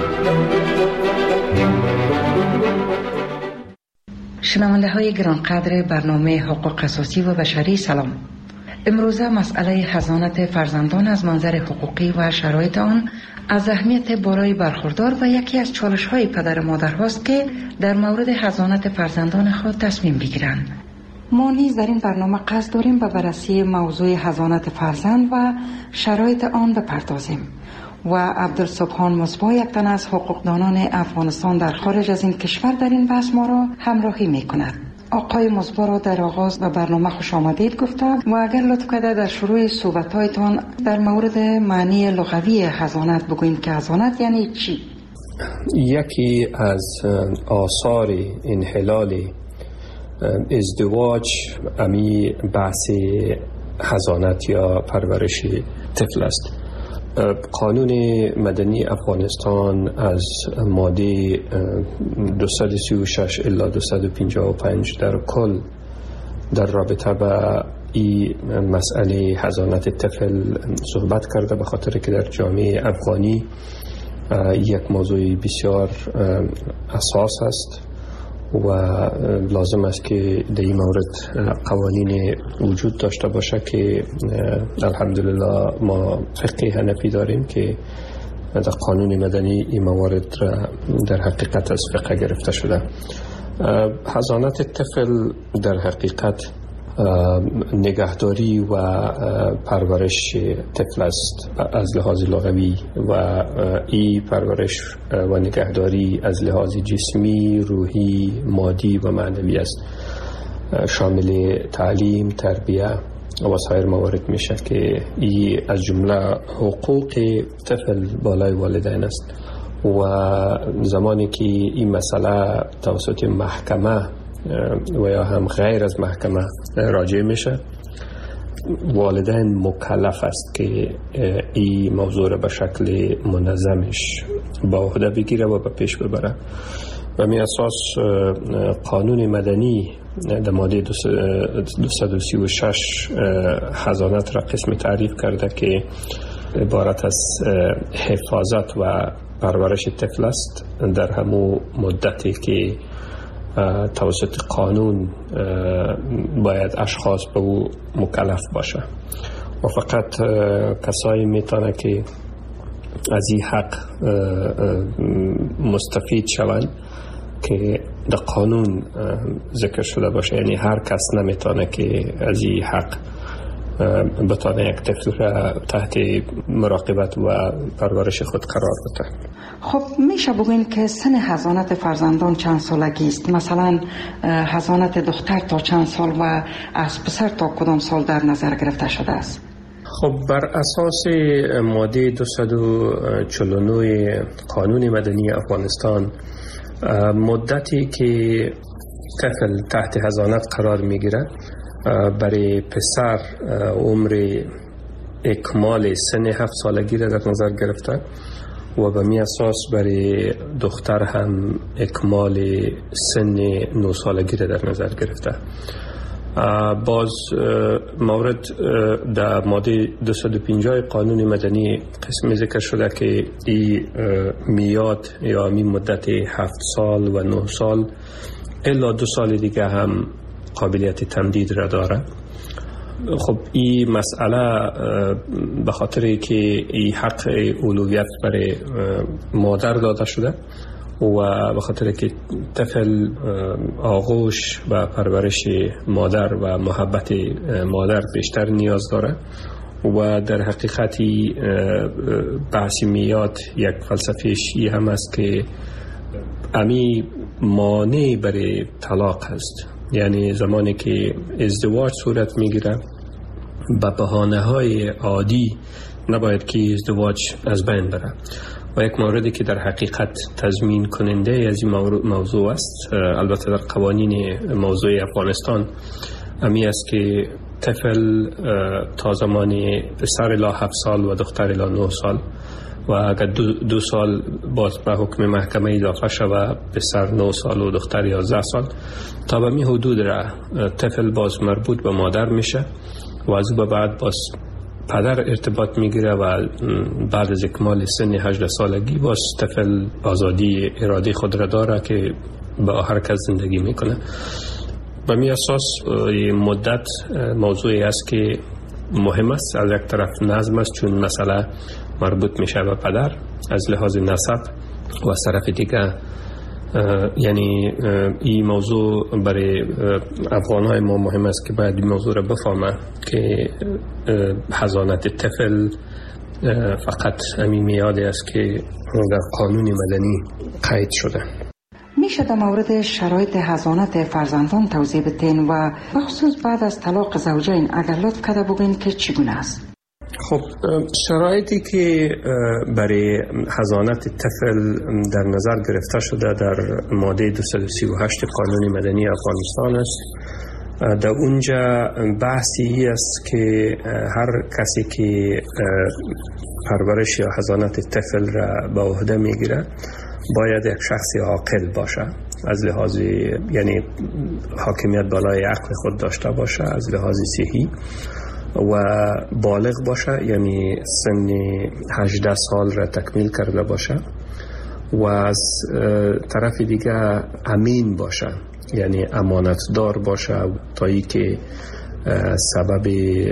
شنونده های گرانقدر برنامه حقوق اساسی و بشری، سلام. امروزه مسئله حضانت فرزندان از منظر حقوقی و شرایط آن از اهمیت بالای برخوردار و یکی از چالش های پدر و مادر هاست که در مورد حضانت فرزندان خود تصمیم بگیرند. ما نیز در این برنامه قصد داریم به بررسی موضوع حضانت فرزند و شرایط آن بپردازیم و عبدالسبحان مصباح، یک تن از حقوقدانان افغانستان در خارج از این کشور، در این بحث ما را همراهی می کند. آقای مصباح را در آغاز به برنامه خوش آمدید گفتم و اگر لطف کرده در شروع صحبت‌هایتان در مورد معنی لغوی حضانت بگویید که حضانت یعنی چی؟ یکی از آثار انحلال ازدواج امی بحث حضانت یا پرورش طفل است. قانون مدنی افغانستان از ماده دویست و سی و شش الی دویست و پنجاه و پنج در کل در رابطه با این مسئله حضانت طفل صحبت کرده، به خاطر که در جامعه افغانی یک موضوع بسیار اساس است و لازم است که در این مورد قوانین وجود داشته باشه که الحمدلله ما فقه حنفی داریم که در قانون مدنی این موارد در حقیقت از فقه گرفته شده. حضانت طفل در حقیقت نگهداری و پرورش طفل است از لحاظ لغوی و این پرورش و نگهداری از لحاظ جسمی، روحی، مادی و معنوی است. شامل تعلیم، تربیه و سایر موارد میشه که این از جمله حقوق طفل بالای والدین است و زمانی که این مسئله توسط محکمه و یا هم غیر از محکمه راجع میشه، والدین مکلف است که این موضوع را به شکل منظمش با عهده بگیره و به پیش ببره. و می اساس قانون مدنی در ماده دویست و سی و شش حضانت را قسم تعریف کرده که عبارت از حفاظت و پرورش طفل است در همون مدتی که توسط قانون باید اشخاص به او مکلف باشه و فقط کسایی میتونه که از این حق مستفید شوند که در قانون ذکر شده باشه. یعنی هر کس نمیتونه که از این حق بتونه یک طفل را تحت مراقبت و پرورش خود قرار بده. خب میشه بگوین که سن حضانت فرزندان چند سالگی است؟ مثلا حضانت دختر تا چند سال و از پسر تا کدام سال در نظر گرفته شده است؟ خب بر اساس ماده دویست و چهل و نه قانون مدنی افغانستان، مدتی که طفل تحت حضانت قرار میگیره برای پسر عمر اکمال سن هفت سالگی را در نظر گرفته و به می اساس برای دختر هم اکمال سن نه سالگی را در نظر گرفته. باز مورد در ماده دویست و پنجاه قانون مدنی قسمی ذکر شده که این میاد یا این مدت هفت سال و نه سال الا دو سال دیگه هم قابلیت تمدید را داره. خب این مسئله به خاطر که این حق اولویت برای مادر داده شده و به خاطر که طفل آغوش و پرورش مادر و محبت مادر بیشتر نیاز داره و در حقیقتی بحث میاد یک فلسفه‌اش این هم است که امی مانع برای طلاق هست. یعنی زمانی که ازدواج صورت میگیره به بهانه های عادی نباید که ازدواج از بین بره و یک موردی که در حقیقت تضمین کننده از این موضوع است، البته در قوانین موضوع افغانستان امی است که طفل تا زمان پسر الی هفت سال و دختر الی نه سال و اگر دو, دو سال باز به حکم محکمه اضافه شود پسر نه سال و دختر یازده سال تا به می حدود را طفل باز مربوط به مادر میشه و از او بعد باز پدر ارتباط میگیره و بعد از اکمال سن هجده سالگی باز طفل آزادی اراده خود را داره که با هر کس زندگی میکنه. به می اساس مدت موضوعی است که مهم است. از یک طرف نظم است چون مسئله مربوط میشه به پدر از لحاظ نسب و از طرف دیگه یعنی این موضوع برای افغانهای ما مهم است که باید این موضوع را بفهمه که حضانت طفل فقط همین میاده است که در قانون مدنی قید شده. میشه در مورد شرایط حضانت فرزندان توضیح بدین و بخصوص بعد از طلاق زوجین اگر لطف کرده بگین که چگونه است؟ خب شرایطی که برای حضانت طفل در نظر گرفته شده در ماده دویست و سی و هشت قانون مدنی افغانستان است. در اونجا بحثی است که هر کسی که پرورش یا حضانت طفل را به عهده میگیره باید یک شخص عاقل باشه، از لحاظ یعنی حاکمیت بالای عقل خود داشته باشه، از لحاظ صحی و بالغ باشه، یعنی سن هجده سال را تکمیل کرده باشه و از طرف دیگه امین باشه، یعنی امانتدار باشه تا ای که سبب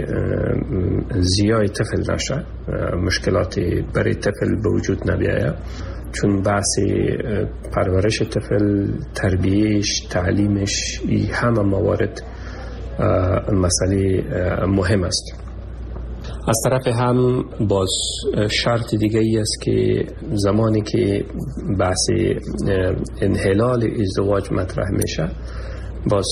زیای طفل نشه، مشکلات برای طفل به وجود نبیاید، چون بحث پرورش طفل، تربیهش، تعلیمش، این همه موارد مسئله مهم است. از طرف هم باز شرط دیگه ای است که زمانی که بحث انحلال ازدواج مطرح میشه باز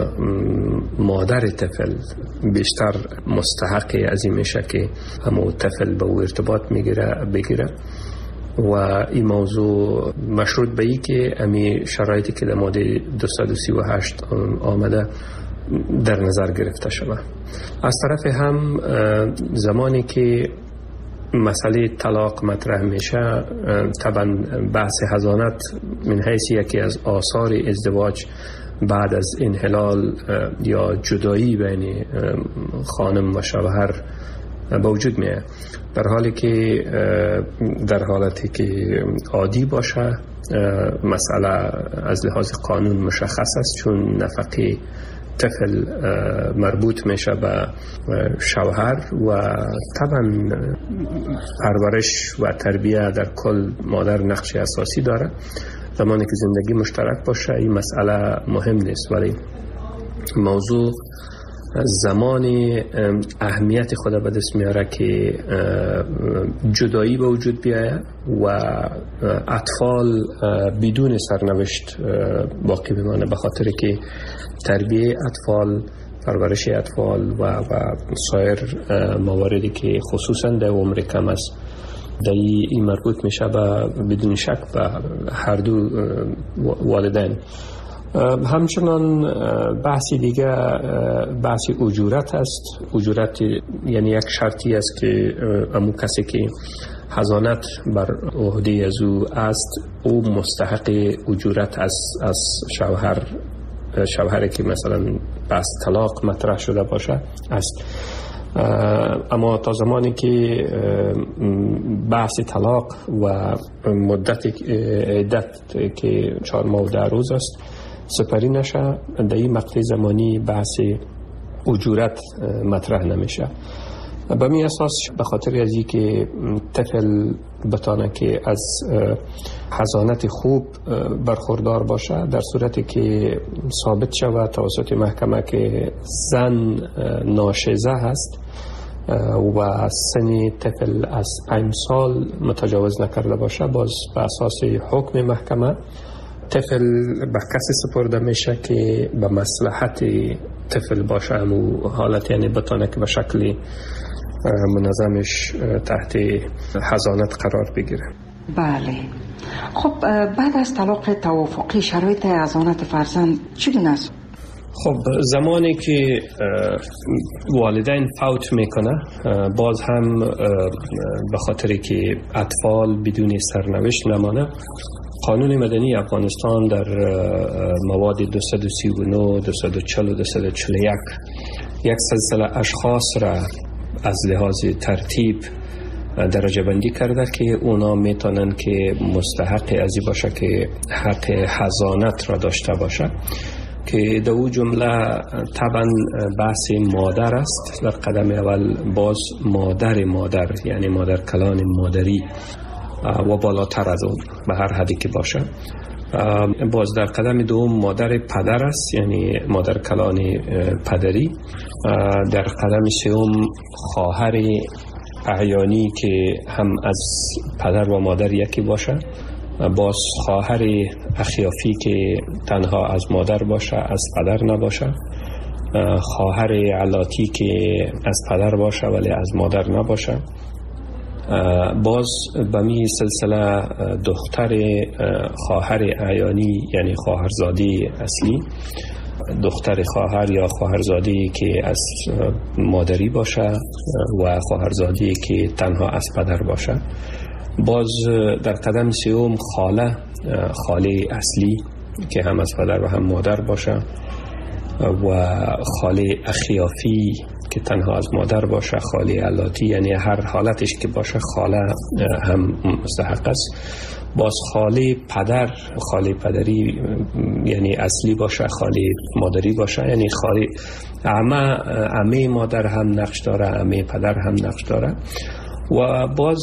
مادر طفل بیشتر مستحق از این میشه که همون طفل به او ارتباط میگیره بگیره و این موضوع مشروط به ای که امی شرایطی که در ماده دویست و سی و هشت آمده در نظر گرفته شود. از طرف هم زمانی که مسئله طلاق مطرح میشه طبعا بحث حضانت من حیث یکی از آثار ازدواج بعد از انحلال یا جدایی بین خانم و شوهر به وجود میاد، در حالی که در حالتی که عادی باشه مسئله از لحاظ قانون مشخص است، چون نفقه طفل مربوط میشه به شوهر و طبعا پرورش و تربیه در کل مادر نقش اساسی داره. زمانی که زندگی مشترک باشه این مسئله مهم نیست، ولی موضوع زمان اهمیت خود به دست میاره که جدایی به وجود بیاید و اطفال بدون سرنوشت باقی بمانه، به خاطر که تربیه اطفال، پرورش اطفال و, و سایر مواردی که خصوصا در عمر کم است در این مربوط میشه و بدون شک به هر دو والدین. همچنان بحثی دیگه بحث اجورت است. اجورت یعنی یک شرطی است که امو کسی که حضانت بر عهده از او است، او مستحق اجورت از از شوهر شوهری که مثلا بس طلاق مطرح شده باشه است. اما تا زمانی که بحث طلاق و مدت عدت که چهار ماه و ده روز است سپری نشه، در این مقطع زمانی بحث اجورت مطرح نمیشه. به می اساس به خاطر از اینکه طفل بتانه که از حضانت خوب برخوردار باشه، در صورتی که ثابت شود توسط محکمه که زن ناشزه هست و سن طفل از پنج سال متجاوز نکرده باشه، باز به اساس حکم محکمه طفل به کسی سپرده میشه که به مصلحت طفل باشه. و حالت یعنی بتانه که به شکل منظمش تحت حضانت قرار بگیره. بله. خب بعد از طلاق توافقی شرایط حضانت فرزند چگونه است؟ خب زمانی که والدین فوت میکنه، باز هم به خاطر که اطفال بدون سرنوشت نمانه، قانون مدنی افغانستان در مواد دویست و سی و نه، دویست و چهل و دویست و چهل و یک یک سلسله اشخاص را از لحاظ ترتیب درجه بندی کرده که اونا میتونن که مستحق ازی باشه که حق حضانت را داشته باشه، که در او جمله طبعا بحث مادر است. در قدم اول باز مادر مادر یعنی مادر کلان مادری و بالاتر از اون به هر حدی که باشه. باز در قدم دوم مادر پدر است یعنی مادر کلان پدری. در قدم سوم خواهر اعیانی که هم از پدر و مادر یکی باشه. باز خواهر اخیافی که تنها از مادر باشه از پدر نباشه. خواهر علاتی که از پدر باشه ولی از مادر نباشه. باز به می سلسله دختر خواهر اعیانی یعنی خواهرزاده اصلی، دختر خواهر یا خواهرزاده که از مادری باشه و خواهرزاده که تنها از پدر باشه. باز در قدم سوم خاله، خاله اصلی که هم از پدر و هم مادر باشه، و خاله اخیافی که تنها از مادر باشه، خاله علاتی یعنی هر حالتش که باشه خاله هم مستحق است. باز خاله پدر، خاله پدری یعنی اصلی باشه، خاله مادری باشه یعنی خاله عمه، عمه مادر هم نقش داره، عمه پدر هم نقش داره. و باز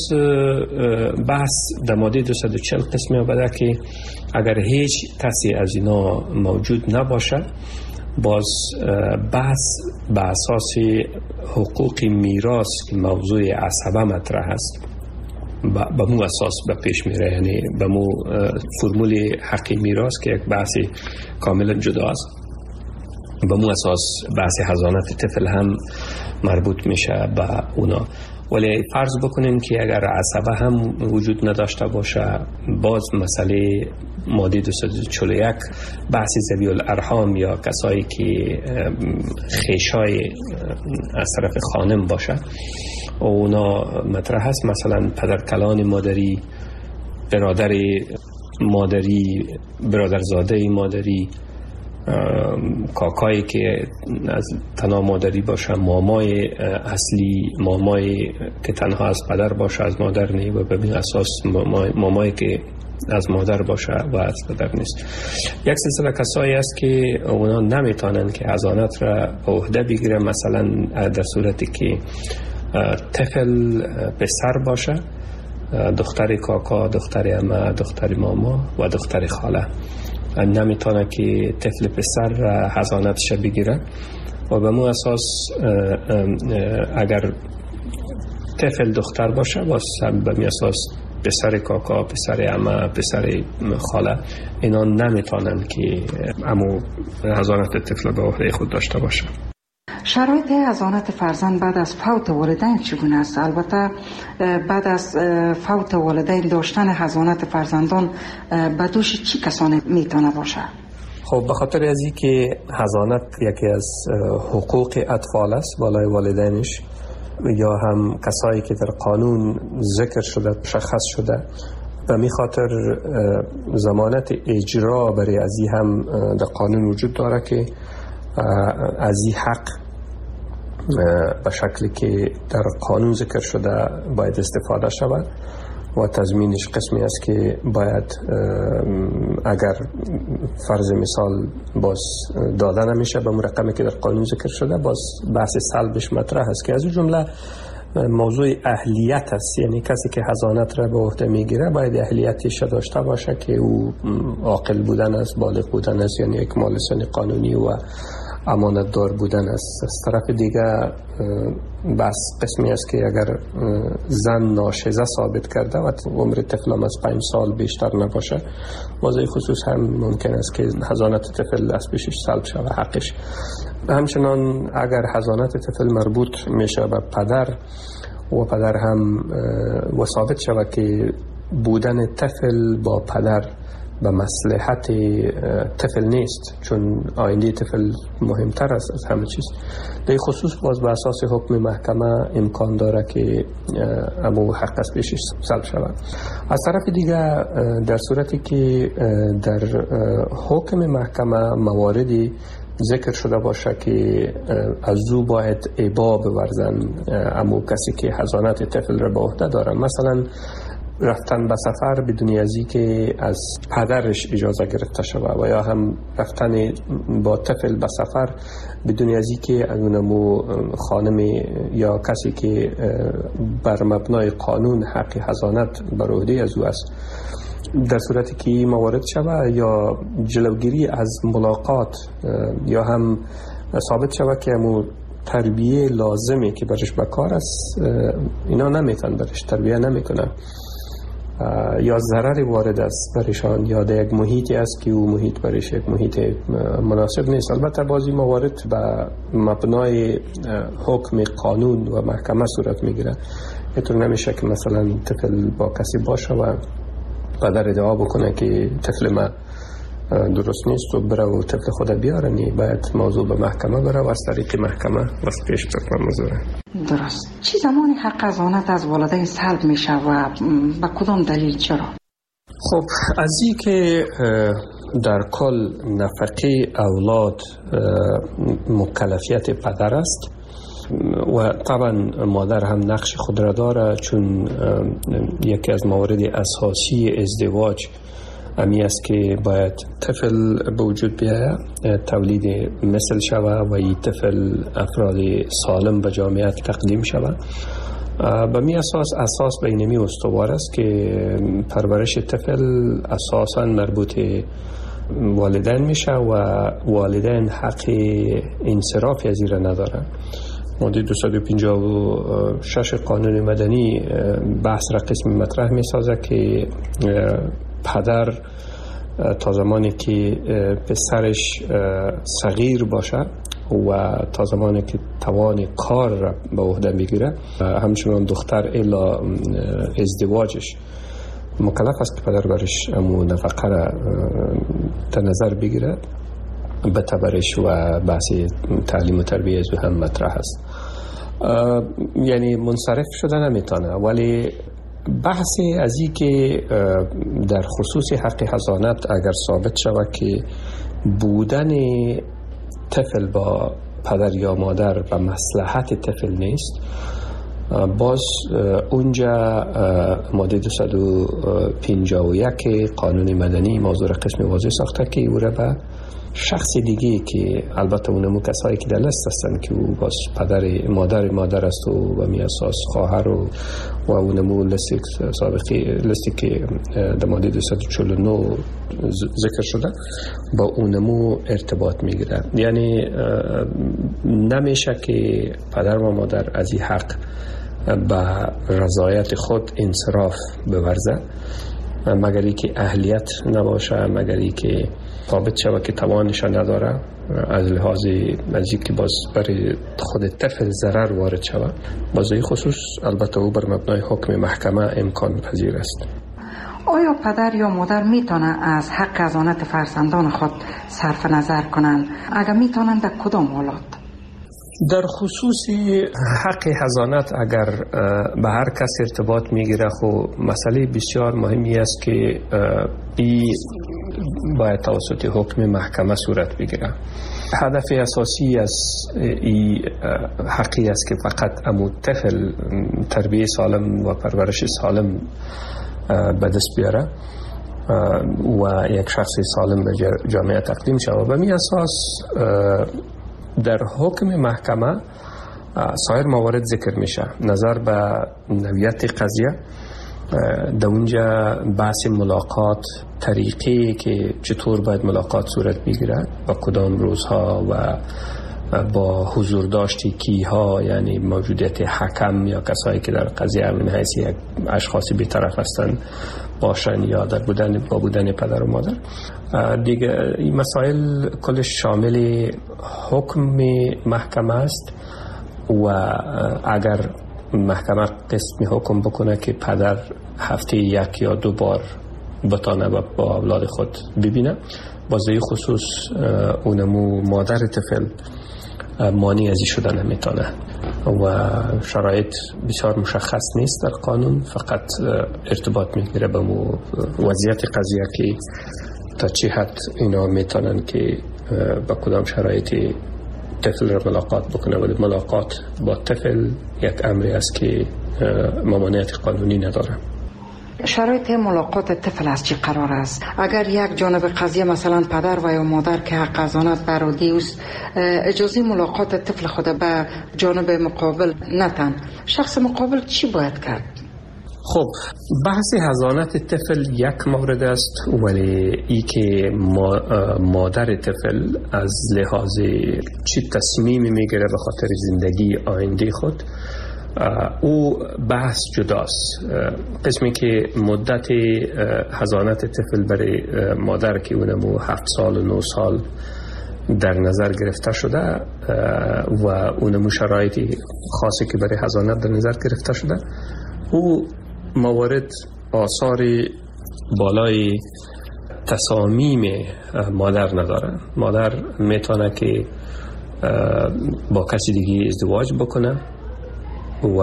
بحث در ماده دویست و چهل قسمی آمده که اگر هیچ کسی از اینا موجود نباشه، باز بحث به اساس حقوق میراث که موضوع عصبه مطرح است به مو اساس به پیش میره، یعنی به مو فرمول حق میراث که یک بحث کاملا جدا است، به مو اساس بحث حضانت طفل هم مربوط میشه به اونا. ولی فرض بکنیم که اگر عصبه هم وجود نداشته باشه، باز مسئله ماده دویست و چهل و یک بحث ذوی الارحام یا کسایی که خیشای از طرف خانم باشه اونا مطرح هست. مثلا پدرکلان مادری، برادر مادری، برادرزاده مادری، کاکایی که از تنها مادری باشه، مامای اصلی، مامای که تنها از پدر باشه از مادر نی، و به اساس مامایی که از مادر باشه و از پدر نیست. یک سلسله کسایی است که اونا نمیتونن که حضانت را به عهده بگیرن، مثلا در صورتی که طفل پسر باشه، دختر کاکا، دختر عمه، دختر ماما و دختر خاله نمیتونه که طفل پسر حضانتش بگیره. و به مو اساس اگر طفل دختر باشه باز به می اساس پسر کاکا، پسر عمه، پسر خاله اینا نمیتونن که امو حضانت طفل به عهده خود داشته باشه. شرایط حضانت فرزند بعد از فوت والدین چگونه است؟ البته بعد از فوت والدین داشتن حضانت فرزندان به دوش چی کسانی میتونه باشه؟ خب به خاطر از این که حضانت یکی از حقوق اطفال است بالای والدینش، یا هم کسایی که در قانون ذکر شده مشخص شده و می خاطر ضمانت اجرا برای از این هم در قانون وجود داره که از این حق به شکلی که در قانون ذکر شده باید استفاده شود و تضمینش قسمی است که باید اگر فرض مثال باز داده نمیشه به رقمی که در قانون ذکر شده، باز بحث سلبش مطرح است که از این جمله موضوع اهلیت است. یعنی کسی که حضانت را به عهده میگیره باید اهلیتش داشته باشه که او عاقل بودن است، بالغ بودن است، یعنی اکمال سن قانونی و امانت دار بودن است. از طرف دیگه بس قسمی است که اگر زن ناشزه ثابت کرده و عمر طفل از پنج سال بیشتر نباشه، موضوع خصوص هم ممکن است که حضانت طفل از پیشش سلب شود حقش. همچنان اگر حضانت طفل مربوط میشه به پدر و پدر هم و ثابت شود که بودن طفل با پدر به مصلحت طفل نیست، چون آینده طفل مهمتر است از همه چیز، در خصوص باز به اساس حکم محکمه امکان داره که ابو حق از پیشش سلب شود. از طرف دیگه در صورتی که در حکم محکمه مواردی ذکر شده باشه که از او باید ابا بورزن امو کسی که حضانت طفل را به عهده داره، مثلا رفتن به سفر بدون ازی که از پدرش اجازه گرفته شود و یا هم رفتن با طفل به سفر بدون ازی که اونمو خانم یا کسی که بر مبنای قانون حق حضانت بر عهده از او است، در صورتی که موارد شود یا جلوگیری از ملاقات یا هم ثابت شود که امو تربیه لازمی که برش بکار است اینا نمیتن برش تربیه نمیکنن یا ضرر وارد است برشان یا در یک محیطی است که او محیط برش یک محیط مناسب نیست. البته بعضی موارد به مبنای حکم قانون و محکمه صورت میگیره. اینطور نمیشه که مثلا طفل با کسی باشه و پدر ادعا بکنه که طفل ما درست نیست و بره و طفل خود بیاره، نی باید موضوع به محکمه بره و از طریق محکمه واسه پیش بکنه مزوره. درست. چی زمانی حق حضانت از والدین سلب میشه و با کدام دلیل چرا؟ خب از این که در کل نفقه اولاد مکلفیت پدر است و طبعا مادر هم نقش خود را داره، چون یکی از موارد اساسی ازدواج امی است که باید طفل به وجود بیاید، تولید مثل شود و این طفل افراد سالم به جامعه تقدیم شود. به می اساس اساس بینمی استوار است که پرورش طفل اساساً مربوط والدین میشه و والدین حق انصراف از این ندارن. ماده دویست و پنجاه و شش قانون مدنی بحث را قسمی مطرح می سازه که پدر تا زمانی که پسرش صغیر باشه و تا زمانی که توان کار را به عهده میگیره، همچنان دختر الا ازدواجش مکلف است که پدر برش امو نفقه را در نظر بگیره. به تبرش و بحث تعلیم و تربیه از هم مطرح است. یعنی منصرف شده نمیتونه، ولی بحثی از این که در خصوص حق حضانت اگر ثابت شود که بودن طفل با پدر یا مادر به مصلحت طفل نیست، باز اونجا ماده دویست و پنجاه و یک قانون مدنی موضوع قسم واضح ساخته که او را به شخص دیگه که البته اونمو کسایی که در لست هستن که او باز پدر مادر مادر است و به می اساس خواهر و و اونمو لستی سابقی لستی که در ماده دویست و چهل و نه ذکر شده با اونمو ارتباط میگیره. یعنی نمیشه که پدر و مادر از این حق به رضایت خود انصراف بورزه مگر ای که اهلیت نباشه، مگر ای که ثابت شود که توانش نداره، از لحاظ از که باز برای خود طفل ضرر وارد شود. باز این خصوص البته او بر مبنای حکم محکمه امکان پذیر است. آیا پدر یا مادر میتونه از حق حضانت فرزندان خود صرف نظر کنند؟ اگر میتونند در کدام حالات؟ در خصوص حق حضانت اگر به هر کس ارتباط میگیره، خب مسئله بسیار مهمی است که این باید توسط حکم محکمه صورت بگیره. هدف اساسی از این حقی است که فقط امو طفل تربیت سالم و پرورش سالم به دست بیاره و یک شخص سالم به جامعه تقدیم شود. و می اساس در حکم محکمه سایر موارد ذکر میشه. نظر به نوعیت قضیه، در اونجا بحث ملاقات، طریقی که چطور باید ملاقات صورت بگیرد، با کدام روزها و با حضور داشتی کیها، یعنی موجودیت حکم یا کسایی که در قضیه من حیث یک اشخاصی بی‌طرف هستند باشن یا در بودن با بودن پدر و مادر. دیگه این مسائل کلش شامل حکم محکمه است و اگر محکمه قسم حکم بکنه که پدر هفته یک یا دو بار بتانه با اولاد خود ببینه، بازه خصوص اونمو مادر طفل مانی ازی شدن نمیتونه و شرایط بسیار مشخص نیست در قانون، فقط ارتباط میگیره به وضعیت قضیه که تا چه حد اینا میتونن که با کدام شرایطی طفل را ملاقات بکنه. ولی ملاقات با طفل یک امری است که ممانعت قانونی نداره. شرایط ملاقات طفل از چی قرار است؟ اگر یک جانب قضیه مثلا پدر و یا مادر که حق حضانت برادی است اجازه ملاقات طفل خود به جانب مقابل نتن، شخص مقابل چی باید کرد؟ خب بحث حضانت طفل یک مورد است، ولی ای که مادر طفل از لحاظ چی تصمیمی میگیره به خاطر زندگی آینده خود، او بحث جداست. قسمی که مدت حضانت طفل برای مادر که اونمو هفت سال و نه سال در نظر گرفته شده و اونمو شرایطی خاصی که برای حضانت در نظر گرفته شده، او موارد آثار بالای تصامیم مادر نداره. مادر میتونه که با کسی دیگه ازدواج بکنه و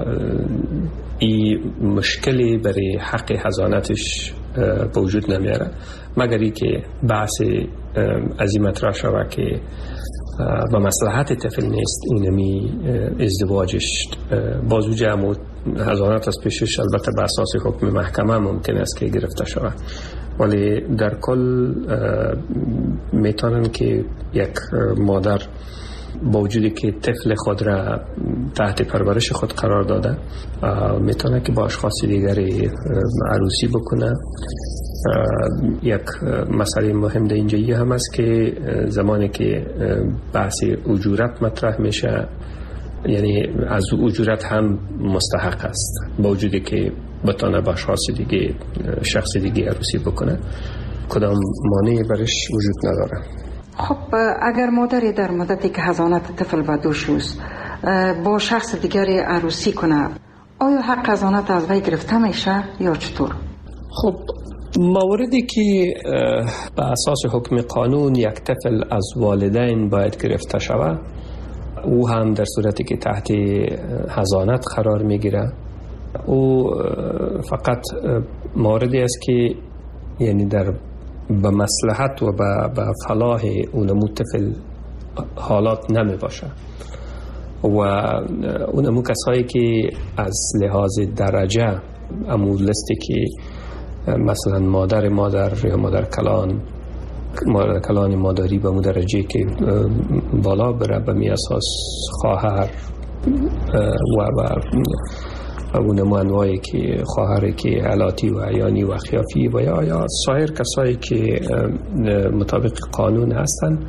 این مشکلی برای حق حضانتش به وجود نمیاره، مگر ای که بحث از این مطرح شود که و مصلحت طفل نیست اینمی ازدواجش بازو جمع حضانت از پیشش البته به اساس حکم محکمه ممکن است که گرفته شود. ولی در کل میتونن که یک مادر با وجودی که طفل خود را تحت پرورش خود قرار داده میتونه که با اشخاص دیگری عروسی بکنه. یک مسئله مهم در اینجایی هم است که زمانی که بحث اجورت مطرح میشه، یعنی از اجورت هم مستحق است با وجودی که بتونه با اشخاص دیگه شخص دیگه عروسی بکنه، کدام مانعی برش وجود نداره. خب اگر مادری در مدتی که حضانت طفل به دوش است با شخص دیگری عروسی کنه، آیا حق حضانت از وی گرفته میشه یا چطور؟ خب موردی که به اساس حکم قانون یک طفل از والدین باید گرفته شود، او هم در صورتی که تحت حضانت قرار میگیره، او فقط موردی است که یعنی در به مصلحت و به فلاح اونمو طفل حالات نمی باشه و اونمو کسایی که از لحاظ درجه امو لستی که مثلا مادر مادر یا مادر کلان مادر کلان مادری به مو درجه که بالا بره به می اساس خواهر و و اونمو انواعی که خواهری که علاتی و عیانی و خیافی و یا یا سایر کسایی که مطابق قانون هستن،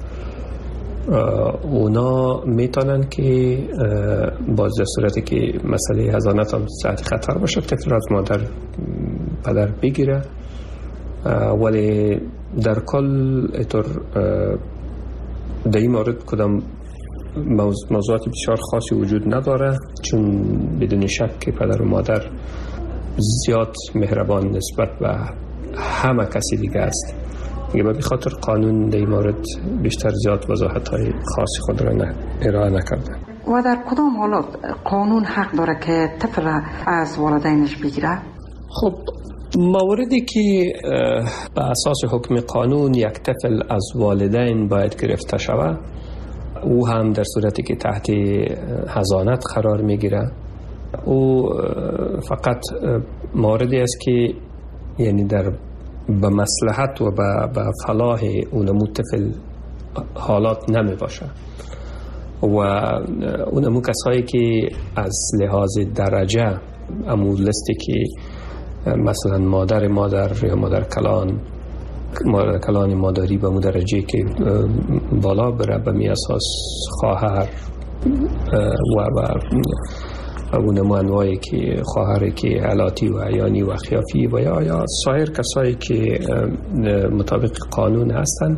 اونا میتونن که باز در صورتی که مسئله حضانت هم تحت خطر باشه طفل از مادر پدر بگیره. ولی در کل اطور در این مورد کدام موضوعات بسیار خاصی وجود نداره، چون بدون شک که پدر و مادر زیاد مهربان نسبت به همه کسی دیگه است به بخاطر قانون در این مورد بیشتر زیاد وضاحت های خاصی خود را نه ارائه نکرده. و در کدام حالات قانون حق داره که طفل از والدینش بگیره؟ خب موردی که به اساس حکم قانون یک طفل از والدین باید گرفته شود، او هم در صورتی که تحت حضانت قرار میگیره، او فقط موردی است که یعنی در به مصلحت و به فلاح اونمو طفل حالات نمی باشه و اونمو کسایی که از لحاظ درجه امو لستی که مثلا مادر مادر یا مادر کلان مادر کلان مادری به مو درجه که بالا بره، به می اساس خواهر و و اونمو انواعی که خواهری که علاتی و عیانی و خیافی و یا یا سایر کسایی که مطابق قانون هستن،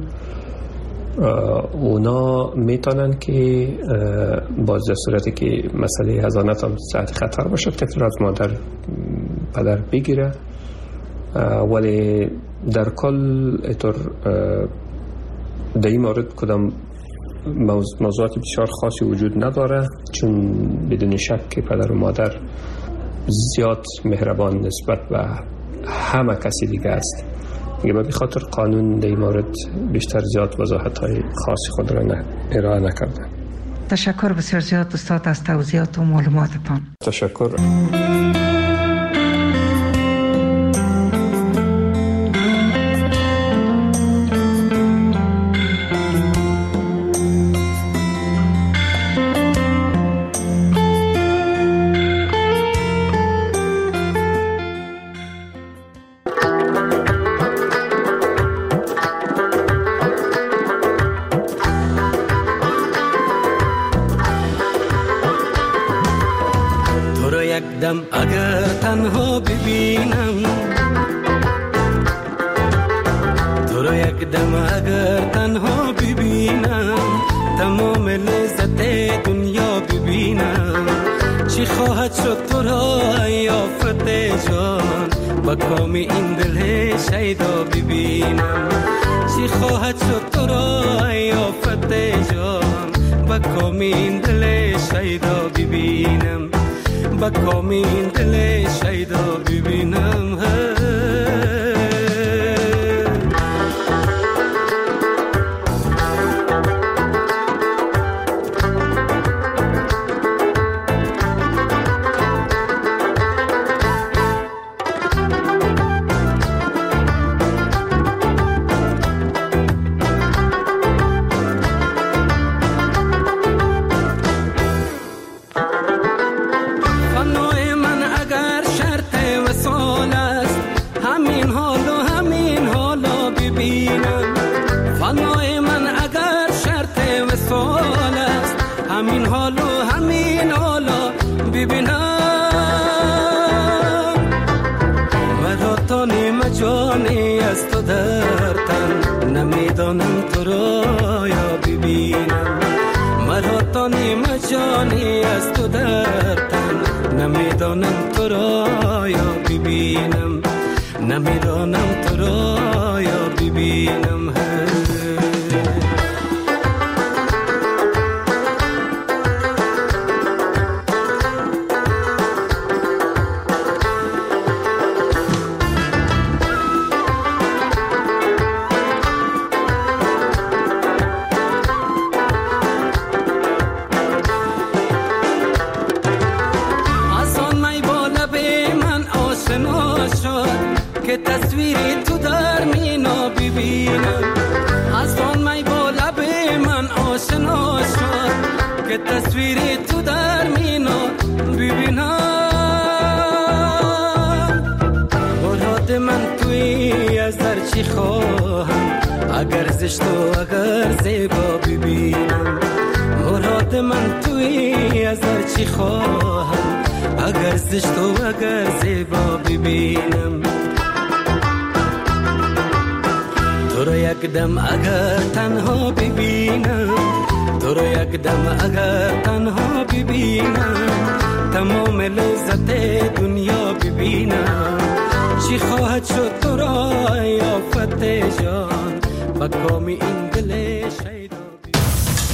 اونا میتونن که باز در صورتی که مسئله حضانت هم ساعت خطر باشه طفل از مادر پدر بگیره، ولی در کل اطور در این مورد کدام موضوعات بسیار خاصی وجود نداره، چون بدون شک که پدر و مادر زیاد مهربان نسبت به همه کسی دیگه است. میگه به خاطر قانون در این مورد بیشتر زیاد وضاحت های خاصی خود را نه ارائه نکرده. تشکر بسیار زیاد استاد از توضیحات و معلوماتتان. تشکر. اگر تنها ببینم تو رو یک دم، اگر تنها ببینم تمام لذت دنیا ببینم، چی خواهد شد تو را یافت جان با کام این دل شیدا ببینم، چی خواهد شد تو را یافت جان با کام این دل شیدا ببینم، با کامین دل شیدا ببینم. همین حالو همین حالا ببینم، مرا تا نیم جانی از تو در تن، نمیدانم تو را یا ببینم، مرا تا نیم جانی از تو در تن، نمیدانم تو را یا ببینم، نمیدانم تو را یا ببینم. که تصویری تو در مینا ببینم، از آن می با لب من آشنا شد که تصویری تو در مینا ببینم، مراد من توی از در چی خواهم، اگر زشت و اگر زیبا ببینم، مراد من توی از در چی خواهم، اگر زشت و اگر زیبا ببینم، تو رو یک دم اگر تنها ببینم، تو رو یک دم اگر تنها ببینم، تمام لذت دنیا ببینم، چی خواهد شد تو را یافت جان به کام این دل